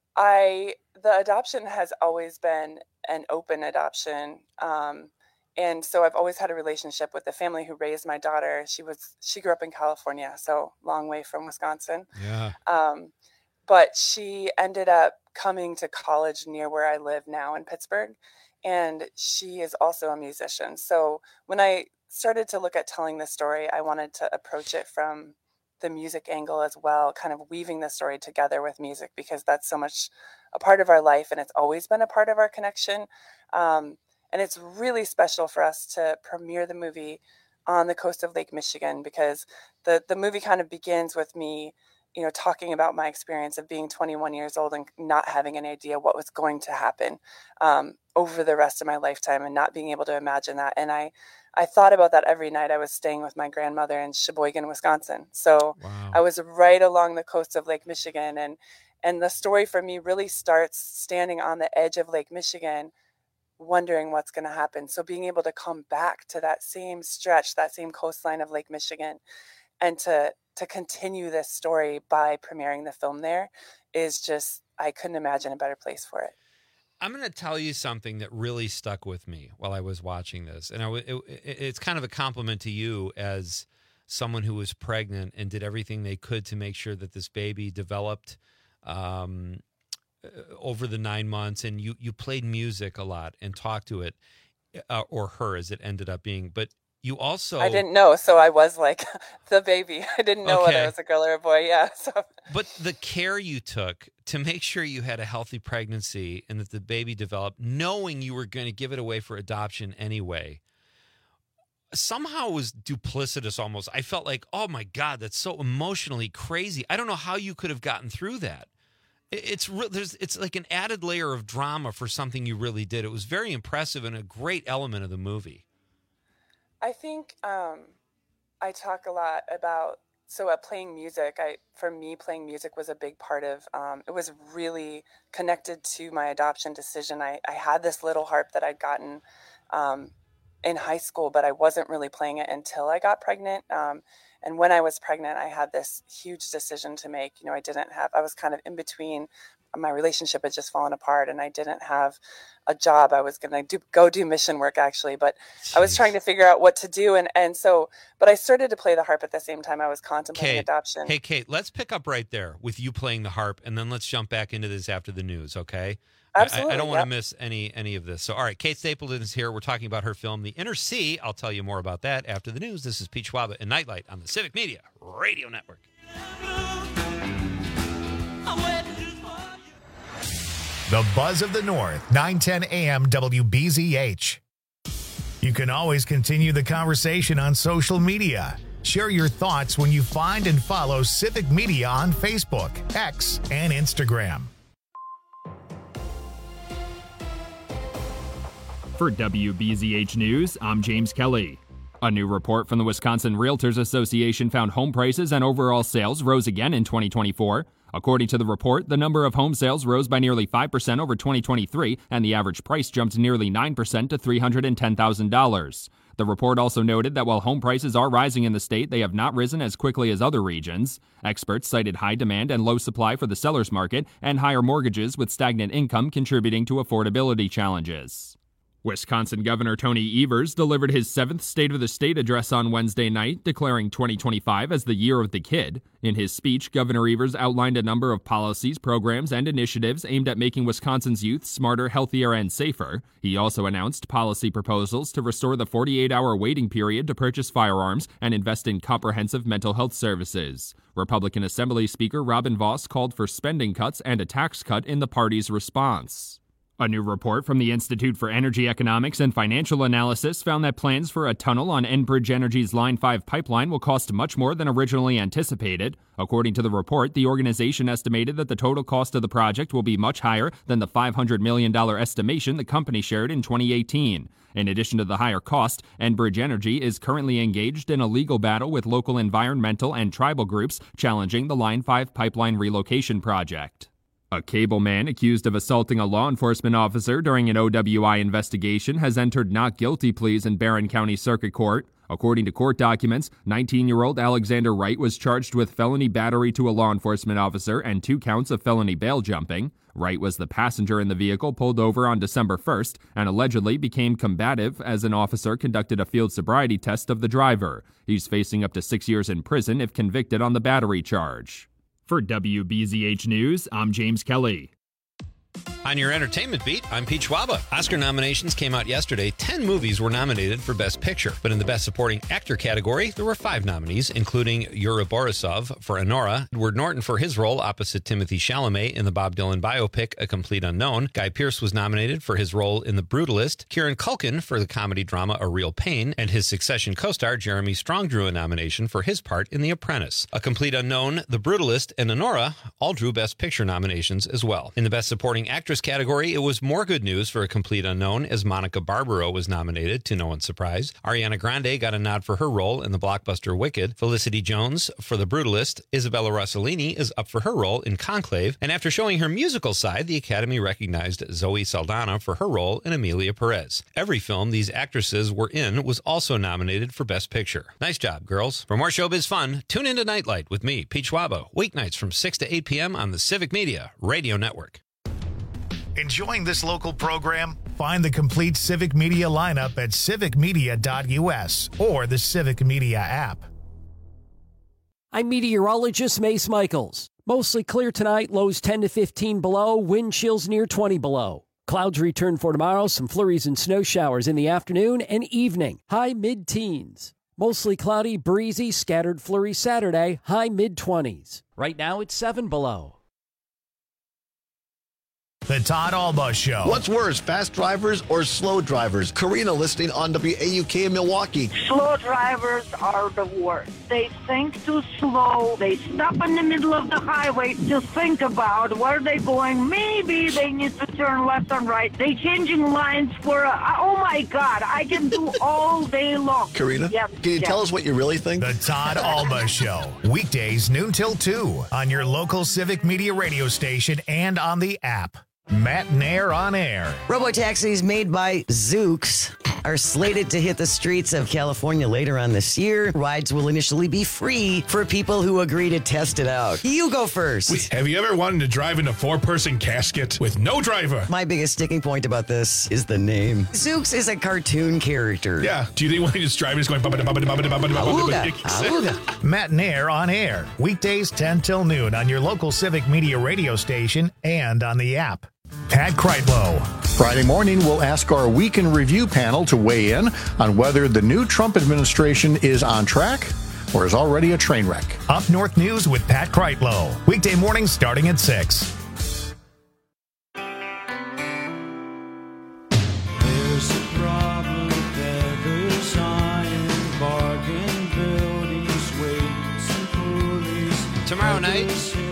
Speaker 24: I the adoption has always been an open adoption. Um, and so I've always had a relationship with the family who raised my daughter. She was she grew up in California, so long way from Wisconsin.
Speaker 14: Yeah.
Speaker 24: Um, but she ended up coming to college near where I live now in Pittsburgh. And she is also a musician. So when I started to look at telling the story, I wanted to approach it from the music angle as well, kind of weaving the story together with music, because that's so much a part of our life and it's always been a part of our connection. Um, and it's really special for us to premiere the movie on the coast of Lake Michigan, because the, the movie kind of begins with me you know, talking about my experience of being twenty-one years old and not having an idea what was going to happen um, over the rest of my lifetime and not being able to imagine that. And I, I thought about that every night I was staying with my grandmother in Sheboygan, Wisconsin. So wow. I was right along the coast of Lake Michigan. And, and the story for me really starts standing on the edge of Lake Michigan, wondering what's going to happen. So being able to come back to that same stretch, that same coastline of Lake Michigan, and to to continue this story by premiering the film there is just, I couldn't imagine a better place for it.
Speaker 14: I'm going to tell you something that really stuck with me while I was watching this. And I, it, it's kind of a compliment to you as someone who was pregnant and did everything they could to make sure that this baby developed um, over the nine months. And you, you played music a lot and talked to it, uh, or her as it ended up being. But you also...
Speaker 24: I didn't know, so I was like the baby. I didn't know okay. whether it was a girl or a boy, yeah. So.
Speaker 14: But the care you took to make sure you had a healthy pregnancy and that the baby developed, knowing you were going to give it away for adoption anyway, somehow was duplicitous almost. I felt like, oh my God, that's so emotionally crazy. I don't know how you could have gotten through that. It's re- there's it's like an added layer of drama for something you really did. It was very impressive and a great element of the movie.
Speaker 24: I think um, I talk a lot about, so uh, playing music, I for me, playing music was a big part of, um, it was really connected to my adoption decision. I, I had this little harp that I'd gotten um, in high school, but I wasn't really playing it until I got pregnant. Um, and when I was pregnant, I had this huge decision to make. You know, I didn't have, I was kind of in between. My relationship had just fallen apart and I didn't have a job. I was going to do, go do mission work actually, but Jeez. I was trying to figure out what to do. And, and so, but I started to play the harp at the same time I was contemplating
Speaker 14: Kate,
Speaker 24: adoption.
Speaker 14: Hey, Kate, let's pick up right there with you playing the harp and then let's jump back into this after the news. Okay.
Speaker 24: Absolutely.
Speaker 14: I, I don't
Speaker 24: yep.
Speaker 14: want to miss any, any of this. So, all right. Kate Stapleton is here. We're talking about her film, The Inner Sea. I'll tell you more about that after the news. This is Pete Schwaba and Nightlight on the Civic Media Radio Network.
Speaker 1: The Buzz of the North, nine ten A M W B Z H. You can always continue the conversation on social media. Share your thoughts when you find and follow Civic Media on Facebook, X, and Instagram.
Speaker 4: For W B Z H News, I'm James Kelly. A new report from the Wisconsin Realtors Association found home prices and overall sales rose again in twenty twenty-four. According to the report, the number of home sales rose by nearly five percent over twenty twenty-three, and the average price jumped nearly nine percent to three hundred ten thousand dollars. The report also noted that while home prices are rising in the state, they have not risen as quickly as other regions. Experts cited high demand and low supply for the seller's market, and higher mortgages with stagnant income contributing to affordability challenges. Wisconsin Governor Tony Evers delivered his seventh State of the State address on Wednesday night, declaring twenty twenty-five as the year of the kid. In his speech, Governor Evers outlined a number of policies, programs, and initiatives aimed at making Wisconsin's youth smarter, healthier, and safer. He also announced policy proposals to restore the forty-eight hour waiting period to purchase firearms and invest in comprehensive mental health services. Republican Assembly Speaker Robin Vos called for spending cuts and a tax cut in the party's response. A new report from the Institute for Energy Economics and Financial Analysis found that plans for a tunnel on Enbridge Energy's Line five pipeline will cost much more than originally anticipated. According to the report, the organization estimated that the total cost of the project will be much higher than the five hundred million dollars estimation the company shared in twenty eighteen. In addition to the higher cost, Enbridge Energy is currently engaged in a legal battle with local environmental and tribal groups challenging the Line five pipeline relocation project. A cable man accused of assaulting a law enforcement officer during an O W I investigation has entered not guilty pleas in Barron County Circuit Court. According to court documents, nineteen-year-old Alexander Wright was charged with felony battery to a law enforcement officer and two counts of felony bail jumping. Wright was the passenger in the vehicle pulled over on December first and allegedly became combative as an officer conducted a field sobriety test of the driver. He's facing up to six years in prison if convicted on the battery charge. For W B Z H News, I'm James Kelly.
Speaker 14: On your entertainment beat, I'm Pete Schwaba. Oscar nominations came out yesterday. Ten movies were nominated for Best Picture. But in the Best Supporting Actor category, there were five nominees, including Yuri Borisov for Anora, Edward Norton for his role opposite Timothy Chalamet in the Bob Dylan biopic A Complete Unknown. Guy Pearce was nominated for his role in The Brutalist. Kieran Culkin for the comedy drama A Real Pain. And his Succession co-star Jeremy Strong drew a nomination for his part in The Apprentice. A Complete Unknown, The Brutalist, and Anora all drew Best Picture nominations as well. In the Best Supporting Actress category, it was more good news for A Complete Unknown as Monica Barbaro was nominated, to no one's surprise. Ariana Grande got a nod for her role in the blockbuster Wicked. Felicity Jones for The Brutalist. Isabella Rossellini is up for her role in Conclave. And after showing her musical side, the Academy recognized Zoe Saldana for her role in Emilia Perez. Every film these actresses were in was also nominated for Best Picture. Nice job, girls. For more showbiz fun, tune into Nightlight with me, Pete Schwaba, weeknights from six to eight p.m. on the Civic Media Radio Network.
Speaker 1: Enjoying this local program? Find the complete Civic Media lineup at civic media dot u s or the Civic Media app.
Speaker 8: I'm meteorologist Mace Michaels. Mostly clear tonight, lows ten to fifteen below, wind chills near twenty below. Clouds return for tomorrow, some flurries and snow showers in the afternoon and evening, high mid-teens. Mostly cloudy, breezy, scattered flurries Saturday, high mid-twenties. Right now it's seven below.
Speaker 1: The Todd Alba Show.
Speaker 11: What's worse, fast drivers or slow drivers? Karina listening on W A U K in Milwaukee.
Speaker 12: Slow drivers are the worst. They think too slow. They stop in the middle of the highway to think about where they're going. Maybe they need to turn left and right. They changing lines for, a, oh my God, I can do all day long.
Speaker 11: Karina,
Speaker 12: yes,
Speaker 11: can you
Speaker 12: yes.
Speaker 11: tell us what you really think?
Speaker 1: The Todd Alba Show. Weekdays noon till two on your local Civic Media radio station and on the app. Matt Nair on air.
Speaker 13: Robotaxis made by Zoox are slated to hit the streets of California later on this year. Rides will initially be free for people who agree to test it out. You go first.
Speaker 2: Wait, have you ever wanted to drive in a four-person casket with no driver?
Speaker 13: My biggest sticking point about this is the name. Zoox is a cartoon character.
Speaker 2: Yeah. Do you think when you just drive, it's going...
Speaker 13: Awooga. Awooga.
Speaker 1: Matt Nair on air. Weekdays ten till noon on your local Civic Media radio station and on the app. Pat Kreitlow.
Speaker 5: Friday morning, we'll ask our Week in Review panel to weigh in on whether the new Trump administration is on track or is already a train wreck.
Speaker 1: Up North News with Pat Kreitlow. Weekday mornings starting at six.
Speaker 3: There's a problem, feathers, iron, bargain building
Speaker 14: Tomorrow night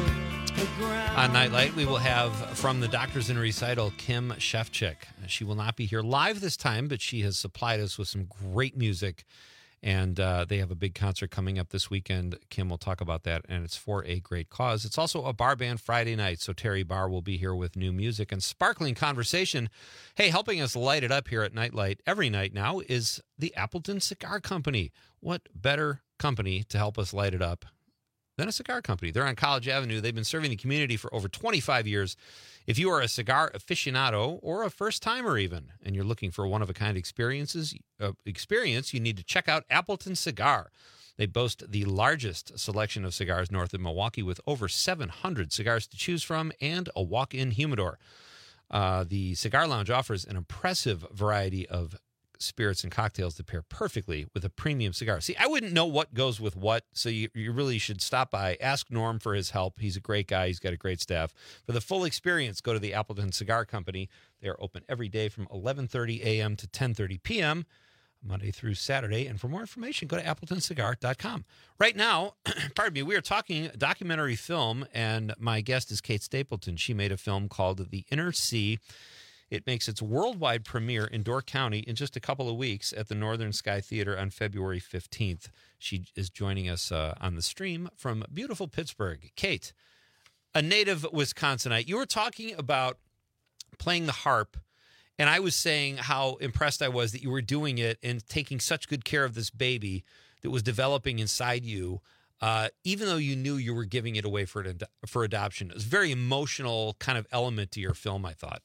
Speaker 14: on Nightlight, we will have from the Doctors in Recital, Kim Shefchik. She will not be here live this time, but she has supplied us with some great music, and uh, they have a big concert coming up this weekend. Kim will talk about that, and it's for a great cause. It's also a bar band Friday night, so Terry Barr will be here with new music and sparkling conversation. Hey, helping us light it up here at Nightlight every night now is the Appleton Cigar Company. What better company to help us light it up than a cigar company? They're on College Avenue. They've been serving the community for over twenty-five years. If you are a cigar aficionado or a first-timer even, and you're looking for one-of-a-kind experiences, uh, experience, you need to check out Appleton Cigar. They boast the largest selection of cigars north of Milwaukee with over seven hundred cigars to choose from and a walk-in humidor. Uh, the Cigar Lounge offers an impressive variety of spirits and cocktails that pair perfectly with a premium cigar. See, I wouldn't know what goes with what, so you, you really should stop by. Ask Norm for his help. He's a great guy. He's got a great staff. For the full experience, go to the Appleton Cigar Company. They are open every day from eleven thirty a.m. to ten thirty p.m., Monday through Saturday. And for more information, go to appleton cigar dot com. Right now, pardon me, we are talking documentary film, and my guest is Kate Stapleton. She made a film called The Inner Sea. It makes its worldwide premiere in Door County in just a couple of weeks at the Northern Sky Theater on February fifteenth. She is joining us uh, on the stream from beautiful Pittsburgh. Kate, a native Wisconsinite, you were talking about playing the harp, and I was saying how impressed I was that you were doing it and taking such good care of this baby that was developing inside you, uh, even though you knew you were giving it away for, ad- for adoption. It was a very emotional kind of element to your film, I thought.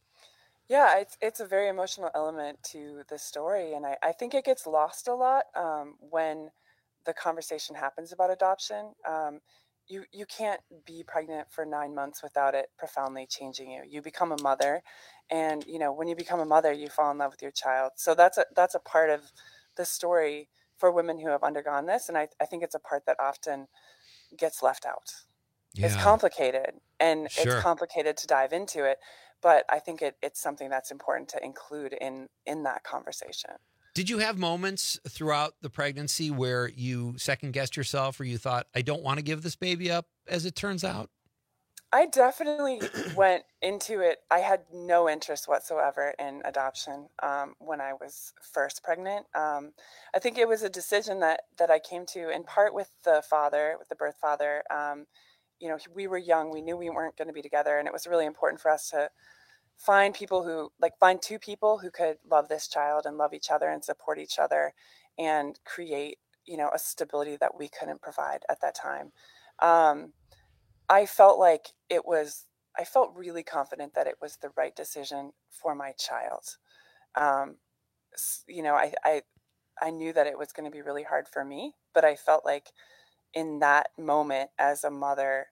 Speaker 24: Yeah, it's it's a very emotional element to the story, and I, I think it gets lost a lot um, when the conversation happens about adoption. Um, you you can't be pregnant for nine months without it profoundly changing you. You become a mother, and you know when you become a mother, you fall in love with your child. So that's a that's a part of the story for women who have undergone this, and I I think it's a part that often gets left out. Yeah. It's complicated, and sure. It's complicated to dive into it. But I think it, it's something that's important to include in, in that conversation.
Speaker 14: Did you have moments throughout the pregnancy where you second-guessed yourself or you thought, I don't want to give this baby up, as it turns out?
Speaker 24: I definitely went into it. I had no interest whatsoever in adoption um, when I was first pregnant. Um, I think it was a decision that, that I came to in part with the father, with the birth father. Um, you know, we were young. We knew we weren't going to be together. And it was really important for us to find people who, like, find two people who could love this child and love each other and support each other and create, you know, a stability that we couldn't provide at that time. Um, I felt like it was, I felt really confident that it was the right decision for my child. Um, you know, I, I, I knew that it was going to be really hard for me, but I felt like in that moment as a mother,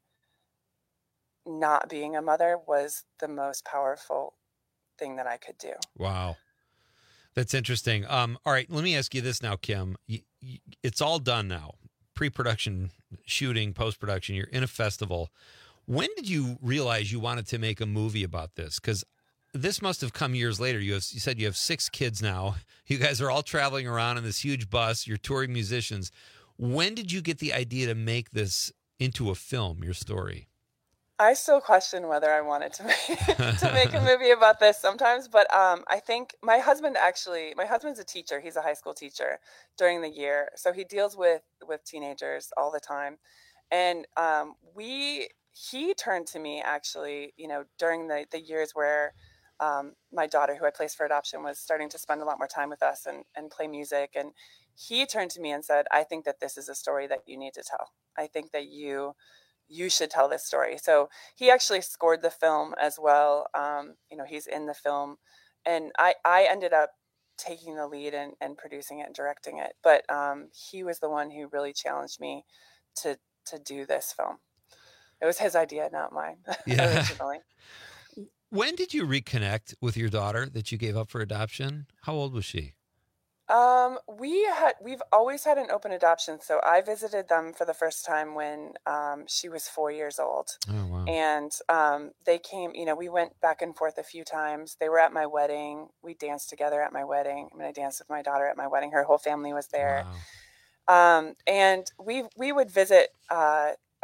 Speaker 24: not being a mother was the most powerful thing that I could do.
Speaker 14: Wow. That's interesting. Um, all right, let me ask you this now, Kim. You, you, it's all done now. Pre-production, shooting, post-production, you're in a festival. When did you realize you wanted to make a movie about this? Because this must have come years later. You, have, you said you have six kids now. You guys are all traveling around in this huge bus. You're touring musicians. When did you get the idea to make this into a film, your story?
Speaker 24: I still question whether I wanted to make, to make a movie about this sometimes, but um, I think my husband actually, my husband's a teacher. He's a high school teacher during the year. So he deals with, with teenagers all the time. And um, we, he turned to me actually, you know, during the, the years where um, my daughter, who I placed for adoption, was starting to spend a lot more time with us and, and play music. And he turned to me and said, I think that this is a story that you need to tell. I think that you... you should tell this story. So he actually scored the film as well. Um, you know, he's in the film, and I, I ended up taking the lead and, and producing it and directing it. But um, he was the one who really challenged me to, to do this film. It was his idea, not mine.
Speaker 14: Yeah.
Speaker 24: Originally.
Speaker 14: When did you reconnect with your daughter that you gave up for adoption? How old was she?
Speaker 24: Um, we had, we've always had an open adoption. So I visited them for the first time when, um, she was four years old.
Speaker 14: Oh, wow.
Speaker 24: And, um, they came, you know, we went back and forth a few times. They were at my wedding. We danced together at my wedding. I mean, I danced with my daughter at my wedding. Her whole family was there.
Speaker 14: Wow.
Speaker 24: Um, and we, we would visit, uh,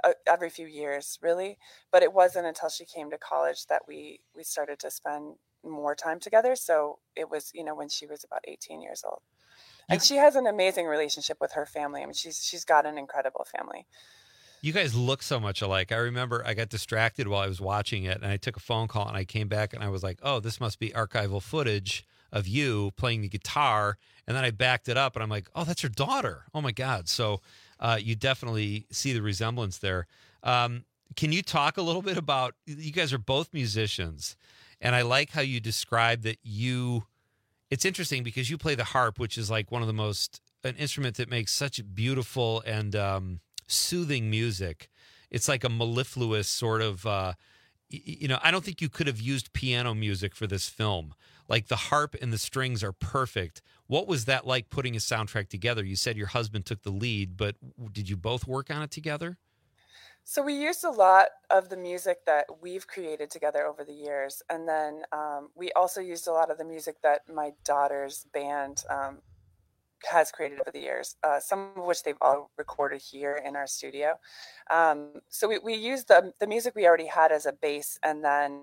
Speaker 24: uh, every few years, really. But it wasn't until she came to college that we we started to spend more time together. So it was, you know, when she was about eighteen years old. And she has an amazing relationship with her family. I mean, she's she's got an incredible family.
Speaker 14: You guys look so much alike. I remember I got distracted while I was watching it, and I took a phone call, and I came back, and I was like, oh, this must be archival footage of you playing the guitar. And then I backed it up, and I'm like, oh, that's your daughter. Oh, my God. So uh, you definitely see the resemblance there. Um, can you talk a little bit about, you guys are both musicians, and I like how you describe that you, it's interesting because you play the harp, which is like one of the most, an instrument that makes such beautiful and um, soothing music. It's like a mellifluous sort of, uh, y- you know, I don't think you could have used piano music for this film. Like the harp and the strings are perfect. What was that like putting a soundtrack together? You said your husband took the lead, but did you both work on it together?
Speaker 24: So we used a lot of the music that we've created together over the years. And then um, we also used a lot of the music that my daughter's band um, has created over the years, uh, some of which they've all recorded here in our studio. Um, so we, we used the, the music we already had as a base, and then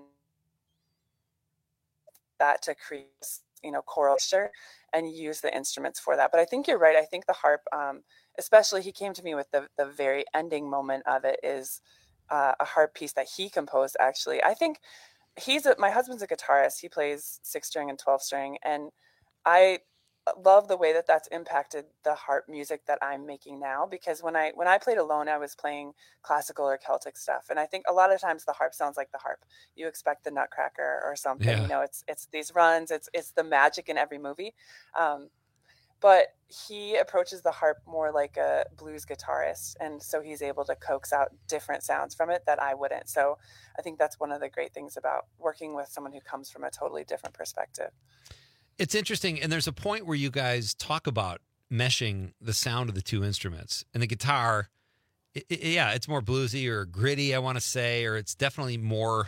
Speaker 24: that to create, you know, choral texture and use the instruments for that. But I think you're right. I think the harp, um, especially he came to me with the, the very ending moment of it is uh, a harp piece that he composed, actually. I think he's a, my husband's a guitarist. He plays six string and twelve string. And I love the way that that's impacted the harp music that I'm making now, because when I when I played alone, I was playing classical or Celtic stuff, and I think a lot of times the harp sounds like the harp. You expect the Nutcracker or something, yeah. you know. It's it's these runs, it's it's the magic in every movie, um, but he approaches the harp more like a blues guitarist, and so he's able to coax out different sounds from it that I wouldn't. So I think that's one of the great things about working with someone who comes from a totally different perspective.
Speaker 14: It's interesting, and there's a point where you guys talk about meshing the sound of the two instruments. And the guitar, it, it, yeah, it's more bluesy or gritty, I want to say, or it's definitely more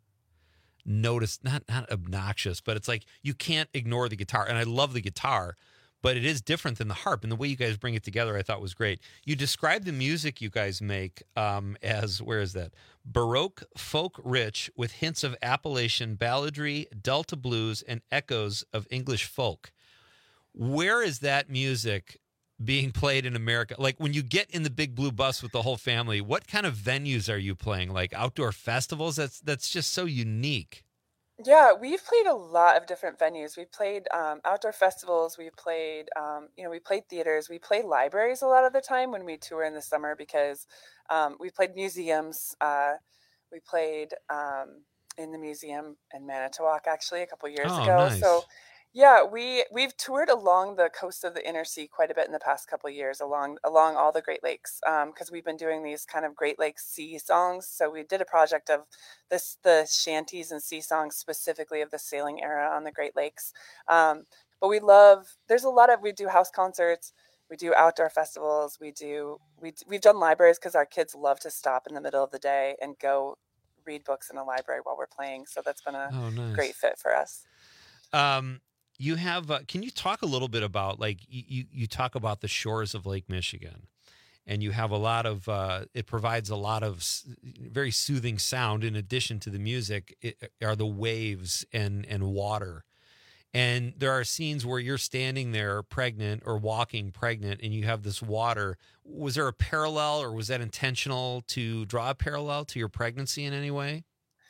Speaker 14: noticed, not not obnoxious, but it's like you can't ignore the guitar. And I love the guitar, but it is different than the harp. And the way you guys bring it together, I thought was great. You described the music you guys make um, as, where is that? Baroque, folk rich, with hints of Appalachian balladry, Delta blues, and echoes of English folk. Where is that music being played in America? Like when you get in the big blue bus with the whole family, what kind of venues are you playing? Like outdoor festivals? That's that's just so unique.
Speaker 24: Yeah, we've played a lot of different venues. We played um, outdoor festivals. We played, um, you know, we played theaters. We play libraries a lot of the time when we tour in the summer, because um, we played museums. Uh, we played um, in the museum in Manitowoc actually a couple years
Speaker 14: Oh,
Speaker 24: ago.
Speaker 14: nice.
Speaker 24: So yeah, we we've toured along the coast of the inner sea quite a bit in the past couple of years, along along all the Great Lakes, because we've been doing these kind of Great Lakes sea songs. So we did a project of this the shanties and sea songs specifically of the sailing era on the Great Lakes. Um, but we love. There's a lot of we do house concerts, we do outdoor festivals, we do we we've done libraries because our kids love to stop in the middle of the day and go read books in a library while we're playing. So that's been a
Speaker 14: Oh, nice.
Speaker 24: great fit for us.
Speaker 14: Um, you have, uh, can you talk a little bit about, like, you, you, you talk about the shores of Lake Michigan, and you have a lot of, uh, it provides a lot of s- very soothing sound. In addition to the music, it, are the waves and, and water. And there are scenes where you're standing there pregnant or walking pregnant, and you have this water. Was there a parallel, or was that intentional to draw a parallel to your pregnancy in any way?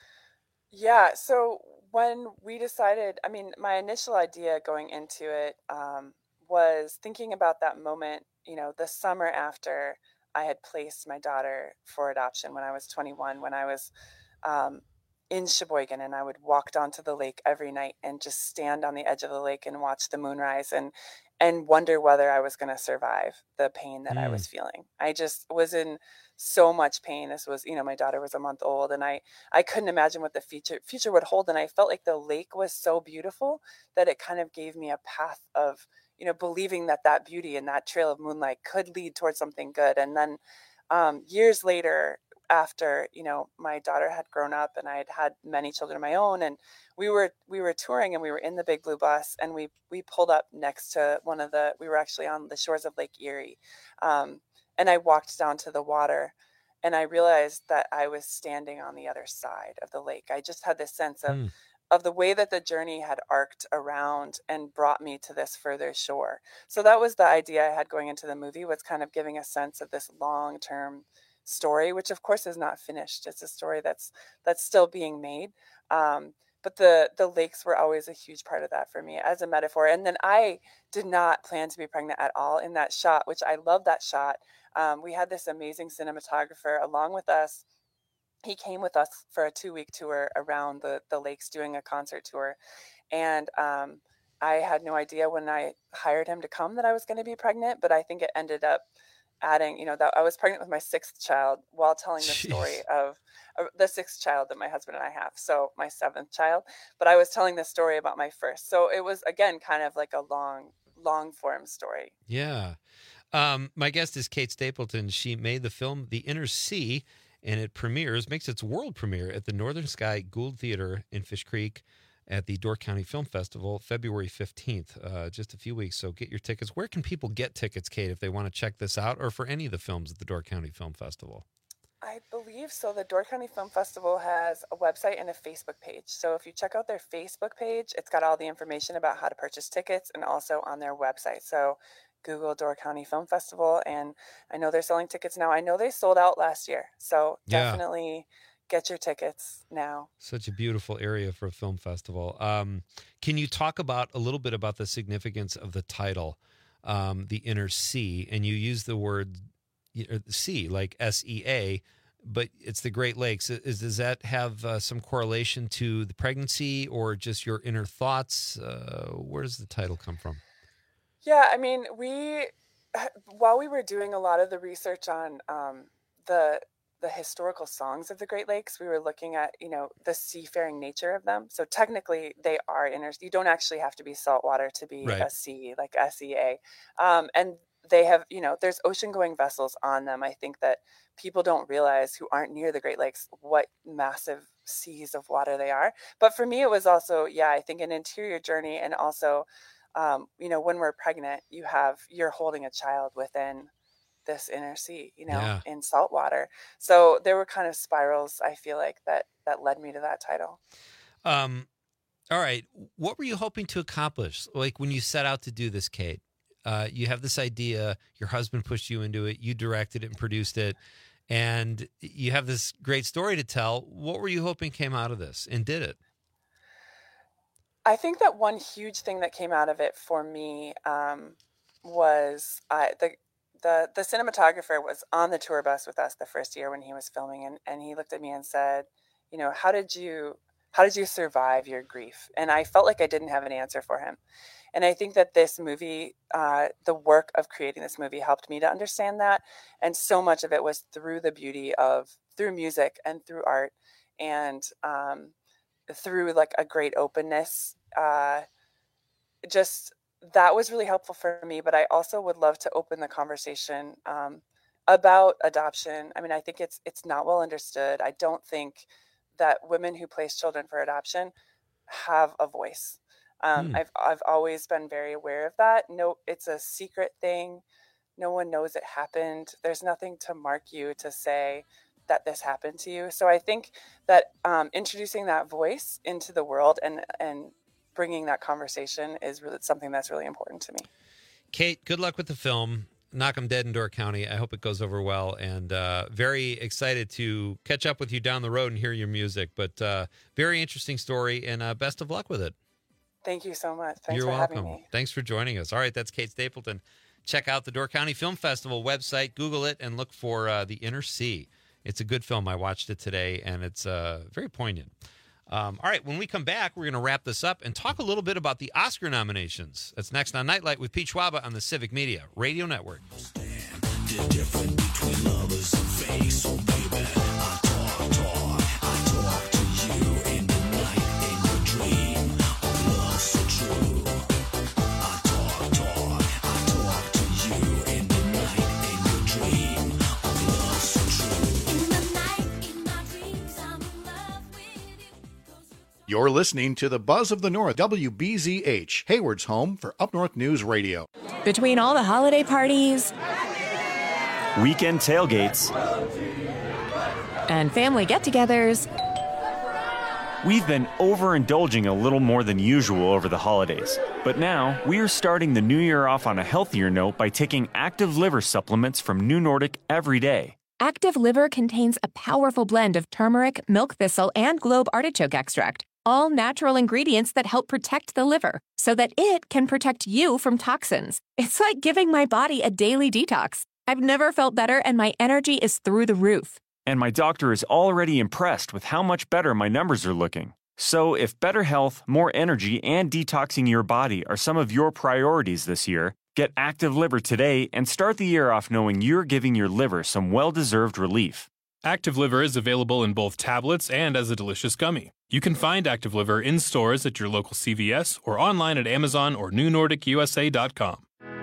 Speaker 24: Yeah, so when we decided, I mean, my initial idea going into it um, was thinking about that moment, you know, the summer after I had placed my daughter for adoption when I was twenty-one, when I was um, in Sheboygan, and I would walk down to the lake every night and just stand on the edge of the lake and watch the moonrise and and wonder whether I was going to survive the pain that I was feeling. I just was in so much pain. This was, you know, my daughter was a month old, and I, I couldn't imagine what the future future would hold. And I felt like the lake was so beautiful that it kind of gave me a path of, you know, believing that that beauty and that trail of moonlight could lead towards something good. And then um, years later, after, you know, my daughter had grown up and I had had many children of my own, and we were we were touring, and we were in the big blue bus, and we we pulled up next to one of the, we were actually on the shores of Lake Erie, um, and I walked down to the water, And I realized that I was standing on the other side of the lake. I just had this sense of,
Speaker 14: Mm.
Speaker 24: of the way that the journey had arced around and brought me to this further shore. So that was the idea I had going into the movie, was kind of giving a sense of this long-term story, which of course is not finished. It's a story that's that's still being made. Um, but the the lakes were always a huge part of that for me as a metaphor. And then I did not plan to be pregnant at all in that shot, which I love that shot. Um, we had this amazing cinematographer along with us. He came with us for a two-week tour around the, the lakes doing a concert tour. And um, I had no idea when I hired him to come that I was going to be pregnant, but I think it ended up adding, you know, that I was pregnant with my sixth child while telling the story of uh, the sixth child that my husband and I have. So my seventh child, but I was telling the story about my first. So it was, again, kind of like a long, long form story.
Speaker 14: Yeah. Um, my guest is Kate Stapleton. She made the film The Inner Sea, and it premieres, makes its world premiere at the Northern Sky Gould Theater in Fish Creek at the Door County Film Festival, February fifteenth, uh, just a few weeks. So get your tickets. Where can people get tickets, Kate, if they want to check this out, or for any of the films at the Door County Film Festival?
Speaker 24: I believe so. The Door County Film Festival has a website and a Facebook page. So if you check out their Facebook page, it's got all the information about how to purchase tickets, and also on their website. So Google Door County Film Festival, and I know they're selling tickets now. I know they sold out last year. So
Speaker 14: Yeah.
Speaker 24: definitely get your tickets now.
Speaker 14: Such a beautiful area for a film festival. Um, can you talk about a little bit about the significance of the title, um, The Inner Sea? And you use the word uh, sea, like S E A, but it's the Great Lakes. Is, does that have uh, some correlation to the pregnancy or just your inner thoughts? Uh, where does the title come from?
Speaker 24: Yeah, I mean, we, while we were doing a lot of the research on um, the the historical songs of the Great Lakes, we were looking at, you know, the seafaring nature of them. So technically they are inner, you don't actually have to be saltwater to be
Speaker 14: Right.
Speaker 24: a sea, like S E A. Um, and they have, you know, there's ocean going vessels on them. I think that people don't realize, who aren't near the Great Lakes, what massive seas of water they are. But for me, it was also, yeah, I think an interior journey. And also, um, you know, when we're pregnant, you have, you're holding a child within this inner sea, you know,
Speaker 14: Yeah.
Speaker 24: in salt water. So there were kind of spirals, I feel like, that that led me to that title.
Speaker 14: Um, all right. What were you hoping to accomplish? Like when you set out to do this, Kate, uh, you have this idea, your husband pushed you into it, you directed it and produced it, and you have this great story to tell. What were you hoping came out of this, and did it?
Speaker 24: I think that one huge thing that came out of it for me um, was uh, the the the cinematographer was on the tour bus with us the first year when he was filming, and, and he looked at me and said, you know, how did you how did you survive your grief? And I felt like I didn't have an answer for him. And I think that this movie, uh, the work of creating this movie helped me to understand that. And so much of it was through the beauty of, through music and through art, and um, through like a great openness. Uh, just, that was really helpful for me. But I also would love to open the conversation um, about adoption. I mean, I think it's it's not well understood. I don't think that women who place children for adoption have a voice. Um,
Speaker 3: Hmm.
Speaker 24: I've I've always been very aware of that. No, it's a secret thing. No one knows it happened. There's nothing to mark you to say that this happened to you. So I think that um, introducing that voice into the world and and bringing that conversation is really something that's really important to me.
Speaker 14: Kate, good luck with the film. Knock 'em dead in Door County. I hope it goes over well, and uh, very excited to catch up with you down the road and hear your music. But uh, very interesting story, and uh, best of luck with it.
Speaker 24: Thank you so much. Thanks
Speaker 14: You're
Speaker 24: for
Speaker 14: welcome.
Speaker 24: having me.
Speaker 14: Thanks for joining us. All right, that's Kate Stapleton. Check out the Door County Film Festival website. Google it and look for uh, The Inner Sea. It's a good film. I watched it today, and it's uh, very poignant. Um, all right, when we come back, we're going to wrap this up and talk a little bit about the Oscar nominations. That's next on Nightlight with Pete Schwaba on the Civic Media Radio Network.
Speaker 3: The difference between lovers and fake. So baby, I talk, talk, I talk to you in the night, in your dream of love so true. I talk, talk, I talk to you in the night, in your dream of love so true. In the night, in my dreams, I'm in love with you.
Speaker 20: You're listening to the Buzz of the North, W B Z H, Hayward's home for Up North News Radio.
Speaker 6: Between all the holiday parties,
Speaker 7: weekend tailgates,
Speaker 6: and family get-togethers.
Speaker 7: We've been overindulging a little more than usual over the holidays. But now, we are starting the new year off on a healthier note by taking Active Liver supplements from New Nordic every day.
Speaker 6: Active Liver contains a powerful blend of turmeric, milk thistle, and globe artichoke extract, all natural ingredients that help protect the liver so that it can protect you from toxins. It's like giving my body a daily detox. I've never felt better, and my energy is through the roof.
Speaker 7: And my doctor is already impressed with how much better my numbers are looking. So if better health, more energy, and detoxing your body are some of your priorities this year, get Active Liver today and start the year off knowing you're giving your liver some well-deserved relief.
Speaker 9: Active Liver is available in both tablets and as a delicious gummy. You can find Active Liver in stores at your local C V S or online at Amazon or new nordic u s a dot com.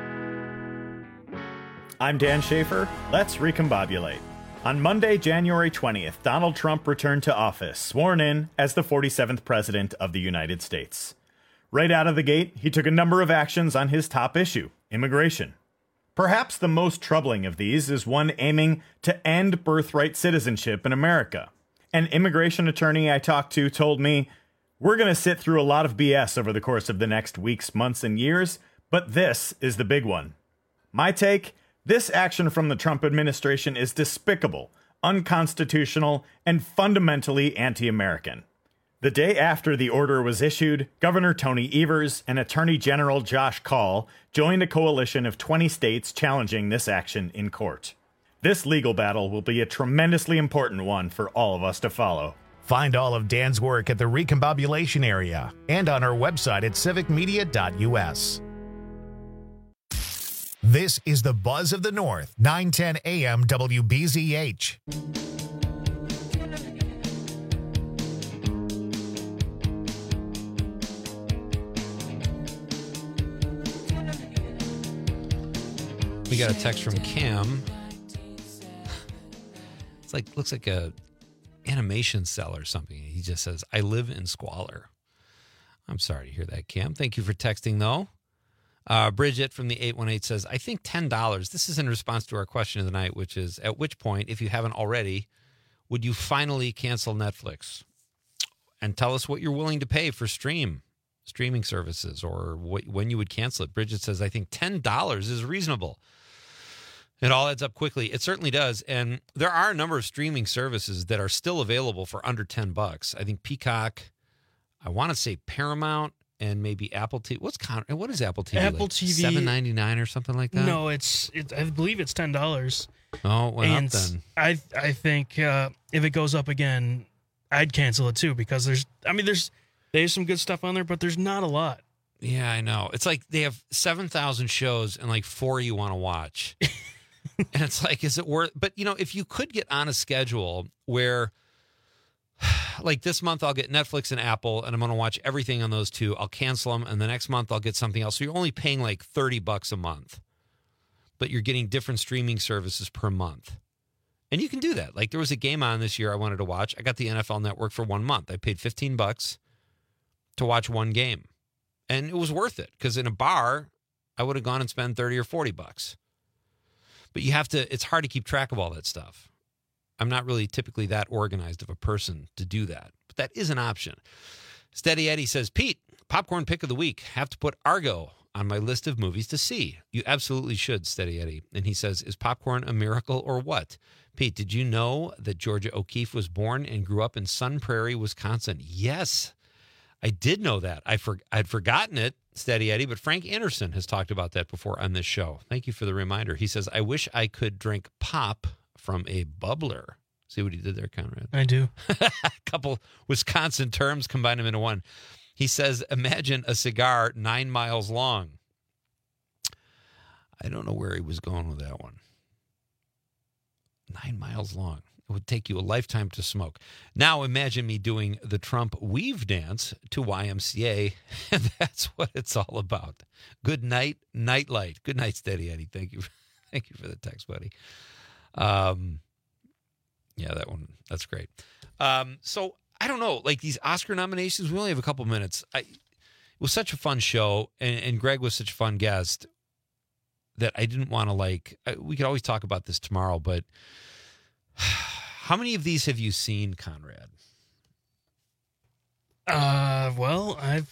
Speaker 10: I'm Dan Schaefer. Let's recombobulate. On Monday, January twentieth, Donald Trump returned to office, sworn in as the forty-seventh President of the United States. Right out of the gate, he took a number of actions on his top issue, immigration. Perhaps the most troubling of these is one aiming to end birthright citizenship in America. An immigration attorney I talked to told me, "We're going to sit through a lot of B S over the course of the next weeks, months, and years, but this is the big one." My take? This action from the Trump administration is despicable, unconstitutional, and fundamentally anti-American. The day after the order was issued, Governor Tony Evers and Attorney General Josh Kaul joined a coalition of twenty states challenging this action in court. This legal battle will be a tremendously important one for all of us to follow.
Speaker 1: Find all of Dan's work at the Recombobulation Area and on our website at civic media dot u s. This is the Buzz of the North, nine ten a m W B Z H.
Speaker 14: We got a text from Cam. It's like, looks like a animation cell or something. He just says, "I live in squalor." I'm sorry to hear that, Cam. Thank you for texting, though. Uh, Bridget from the eight one eight says, "I think ten dollars. This is in response to our question of the night, which is, at which point, if you haven't already, would you finally cancel Netflix? And tell us what you're willing to pay for stream, streaming services, or what, when you would cancel it." Bridget says, "I think ten dollars is reasonable." It all adds up quickly. It certainly does. And there are a number of streaming services that are still available for under ten bucks. I think Peacock, I want to say Paramount, and maybe Apple T V. What's con- What is Apple T V?
Speaker 23: Apple
Speaker 14: like
Speaker 23: T V
Speaker 14: seven ninety-nine or something like that?
Speaker 23: No, it's it, I believe it's ten dollars.
Speaker 14: Oh, it went
Speaker 23: and
Speaker 14: up then.
Speaker 23: I I think uh, if it goes up again, I'd cancel it too, because there's I mean there's there's some good stuff on there, but there's not a lot.
Speaker 14: Yeah, I know. It's like they have seven thousand shows and like four you want to watch. And it's like, is it worth? But, you know, if you could get on a schedule where, like this month I'll get Netflix and Apple, and I'm going to watch everything on those two. I'll cancel them, and the next month I'll get something else. So you're only paying like thirty bucks a month, but you're getting different streaming services per month. And you can do that. Like there was a game on this year I wanted to watch. I got the N F L Network for one month. I paid fifteen bucks to watch one game. And it was worth it, because in a bar, I would have gone and spent thirty or forty bucks. But you have to, it's hard to keep track of all that stuff. I'm not really typically that organized of a person to do that, but that is an option. Steady Eddie says, "Pete, popcorn pick of the week. Have to put Argo on my list of movies to see." You absolutely should, Steady Eddie. And he says, "Is popcorn a miracle or what?" Pete, did you know that Georgia O'Keeffe was born and grew up in Sun Prairie, Wisconsin? Yes, I did know that. I for, I'd forgotten it, Steady Eddie, but Frank Anderson has talked about that before on this show. Thank you for the reminder. He says, "I wish I could drink pop from a bubbler." See what he did there, Conrad?
Speaker 23: I do.
Speaker 14: A couple Wisconsin terms, combine them into one. He says, "Imagine a cigar nine miles long." I don't know where he was going with that one. Nine miles long. It would take you a lifetime to smoke. Now imagine me doing the Trump weave dance to Y M C A, and that's what it's all about. Good night, Nightlight. Good night, Steady Eddie. Thank you. Thank you for the text, buddy. Um, yeah, that one, that's great. Um, so I don't know, like these Oscar nominations, we only have a couple minutes. I, it was such a fun show, and, and Greg was such a fun guest that I didn't want to like, I, we could always talk about this tomorrow, but How many of these have you seen, Conrad?
Speaker 23: Uh, well, I've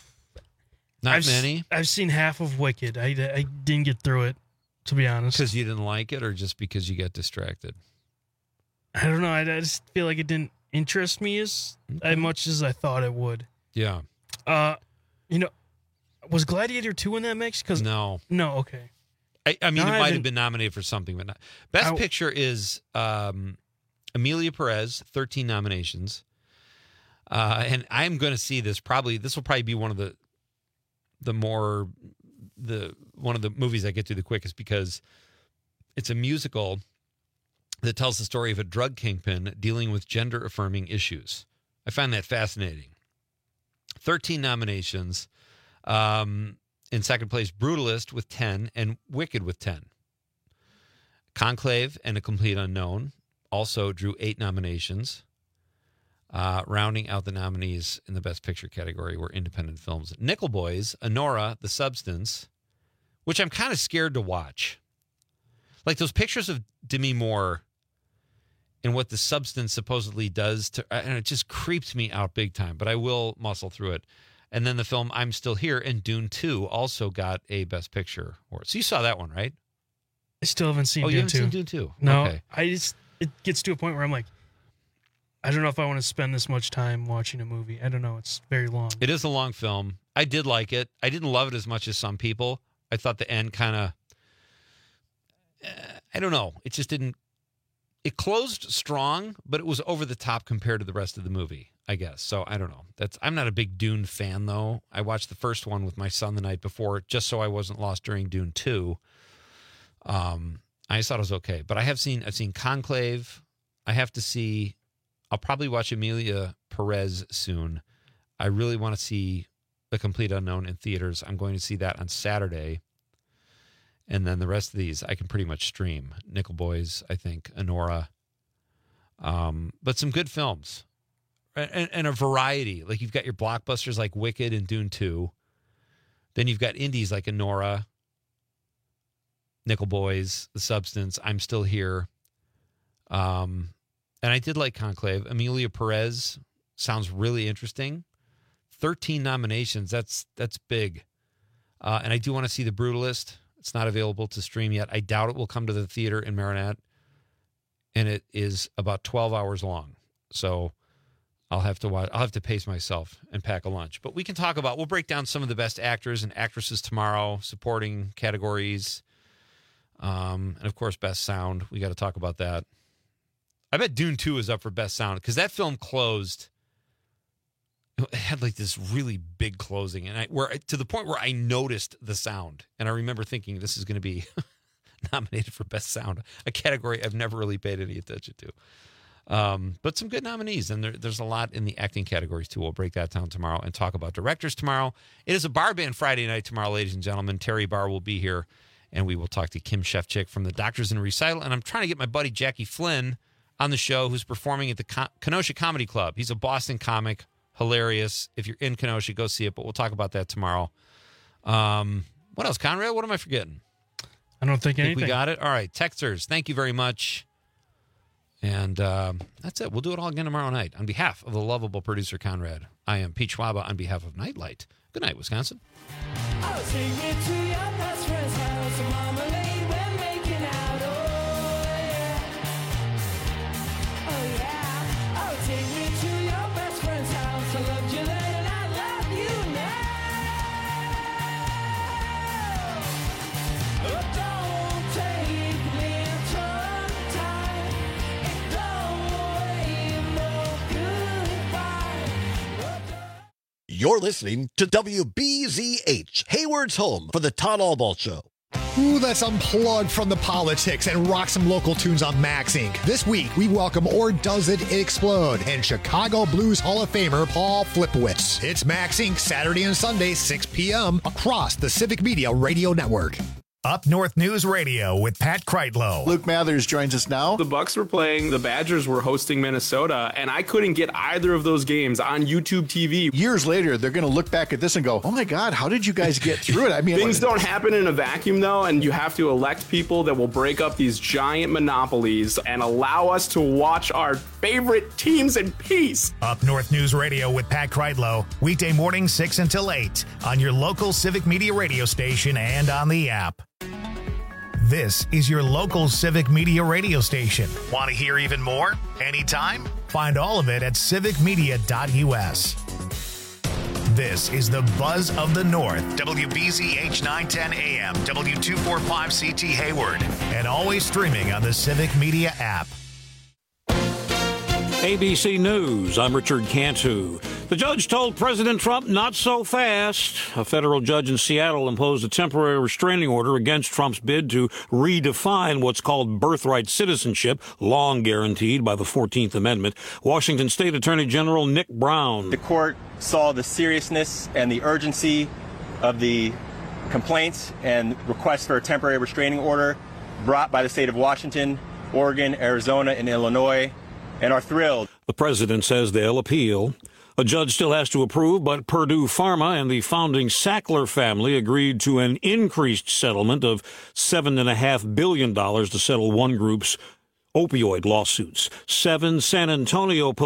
Speaker 14: Not
Speaker 23: I've,
Speaker 14: many.
Speaker 23: I've seen half of Wicked. I, I didn't get through it, to be honest.
Speaker 14: Because you didn't like it, or just because you got distracted?
Speaker 23: I don't know. I, I just feel like it didn't interest me as, as much as I thought it would.
Speaker 14: Yeah.
Speaker 23: Uh, you know, was Gladiator two in that mix? Cause
Speaker 14: No.
Speaker 23: No, okay.
Speaker 14: I, I mean,
Speaker 23: No,
Speaker 14: it
Speaker 23: I
Speaker 14: might have
Speaker 23: haven't-
Speaker 14: been nominated for something, but not. Best
Speaker 23: I-
Speaker 14: Picture is um, Emilia Perez, thirteen nominations. Uh, and I'm going to see this probably. This will probably be one of the the more the one of the movies I get to the quickest because it's a musical that tells the story of a drug kingpin dealing with gender affirming issues. I find that fascinating. thirteen nominations. Um, in second place, Brutalist with ten and Wicked with ten. Conclave and A Complete Unknown also drew eight nominations. Uh, rounding out the nominees in the Best Picture category were independent films. Nickel Boys, Anora, The Substance, which I'm kind of scared to watch. Like those pictures of Demi Moore and what The Substance supposedly does to, and it just creeps me out big time, but I will muscle through it. And then the film I'm Still Here and Dune two also got a Best Picture award. So you saw that one, right?
Speaker 23: I still haven't seen
Speaker 14: Oh,
Speaker 23: Dune
Speaker 14: you haven't
Speaker 23: two.
Speaker 14: seen Dune two?
Speaker 23: No,
Speaker 14: Okay.
Speaker 23: I just, it gets to a point where I'm like, I don't know if I want to spend this much time watching a movie. I don't know. It's very long.
Speaker 14: It is a long film. I did like it. I didn't love it as much as some people. I thought the end kind of, uh, I don't know. It just didn't, it closed strong, but it was over the top compared to the rest of the movie, I guess. So I don't know. That's, I'm not a big Dune fan though. I watched the first one with my son the night before just so I wasn't lost during Dune two. Um, I just thought it was okay, but I have seen, I've seen Conclave. I have to see, I'll probably watch Emilia Perez soon. I really want to see The Complete Unknown in theaters. I'm going to see that on Saturday. And then the rest of these I can pretty much stream. Nickel Boys, I think, Anora. Um, but some good films. And, and a variety. Like you've got your blockbusters like Wicked and Dune two. Then you've got indies like Anora, Nickel Boys, The Substance, I'm Still Here. Um... And I did like Conclave. Emilia Perez sounds really interesting. thirteen nominations. That's that's big. Uh, and I do want to see The Brutalist. It's not available to stream yet. I doubt it will come to the theater in Marinette. And it is about twelve hours long. So I'll have to watch. I'll have to pace myself and pack a lunch. But we can talk about, we'll break down some of the best actors and actresses tomorrow, supporting categories. Um, and of course, best sound. We got to talk about that. I bet Dune two is up for best sound because that film closed. It had like this really big closing, and I where to the point where I noticed the sound, and I remember thinking this is going to be nominated for best sound, a category I've never really paid any attention to. Um, but some good nominees, and there, there's a lot in the acting categories too. We'll break that down tomorrow and talk about directors tomorrow. It is a bar band Friday night tomorrow, ladies and gentlemen. Terry Barr will be here, and we will talk to Kim Shefchick from the Doctors in Recital. And I'm trying to get my buddy Jackie Flynn on the show, who's performing at the Con- Kenosha Comedy Club. He's a Boston comic, hilarious. If you're in Kenosha, go see it, but we'll talk about that tomorrow. Um, what else, Conrad? What am I forgetting?
Speaker 23: I don't think,
Speaker 14: think
Speaker 23: anything.
Speaker 14: we got it? All right, texters, thank you very much. And um, that's it. We'll do it all again tomorrow night. On behalf of the lovable producer, Conrad, I am Pete Schwaba on behalf of Nightlight. Good night, Wisconsin.
Speaker 3: I'll take you to your best friend's house, marmalade, we're making out, oh yeah. Oh yeah, I'll take you to your best friend's house. I loved you then and I love you now. Oh, don't take me tongue tied. It don't ain't no goodbye.
Speaker 11: You're listening to W B Z H, Hayward's home for the Todd Albaugh Show.
Speaker 15: Ooh, let's unplug from the politics and rock some local tunes on Max Incorporated. This week, we welcome Or Does It Explode and Chicago Blues Hall of Famer Paul Flipwitz. It's Max Incorporated, Saturday and Sunday, six p.m. across the Civic Media Radio Network.
Speaker 1: Up North News Radio with Pat Kreitlow.
Speaker 20: Luke Mathers joins us now.
Speaker 21: The Bucks were playing, the Badgers were hosting Minnesota, and I couldn't get either of those games on YouTube T V.
Speaker 20: Years later, they're going to look back at this and go, oh my God, how did you guys get through it? I mean,
Speaker 21: things don't happen in a vacuum, though, and you have to elect people that will break up these giant monopolies and allow us to watch our favorite teams in peace.
Speaker 1: Up North News Radio with Pat Kreitlow, weekday morning six until eight on your local Civic Media radio station and on the app. This is your local Civic Media radio station. Want to hear even more? Anytime? Find all of it at civic media dot u s. This is the Buzz of the North, W B Z H nine ten A M, W two forty-five C T Hayward, and always streaming on the Civic Media app.
Speaker 16: A B C News, I'm Richard Cantu. The judge told President Trump not so fast. A federal judge in Seattle imposed a temporary restraining order against Trump's bid to redefine what's called birthright citizenship, long guaranteed by the fourteenth Amendment. Washington State Attorney General Nick Brown.
Speaker 17: The court saw the seriousness and the urgency of the complaints and requests for a temporary restraining order brought by the state of Washington, Oregon, Arizona, and Illinois, and are thrilled.
Speaker 16: The president says they'll appeal. A judge still has to approve, but Purdue Pharma and the founding Sackler family agreed to an increased settlement of seven point five billion dollars to settle one group's opioid lawsuits. Seven San Antonio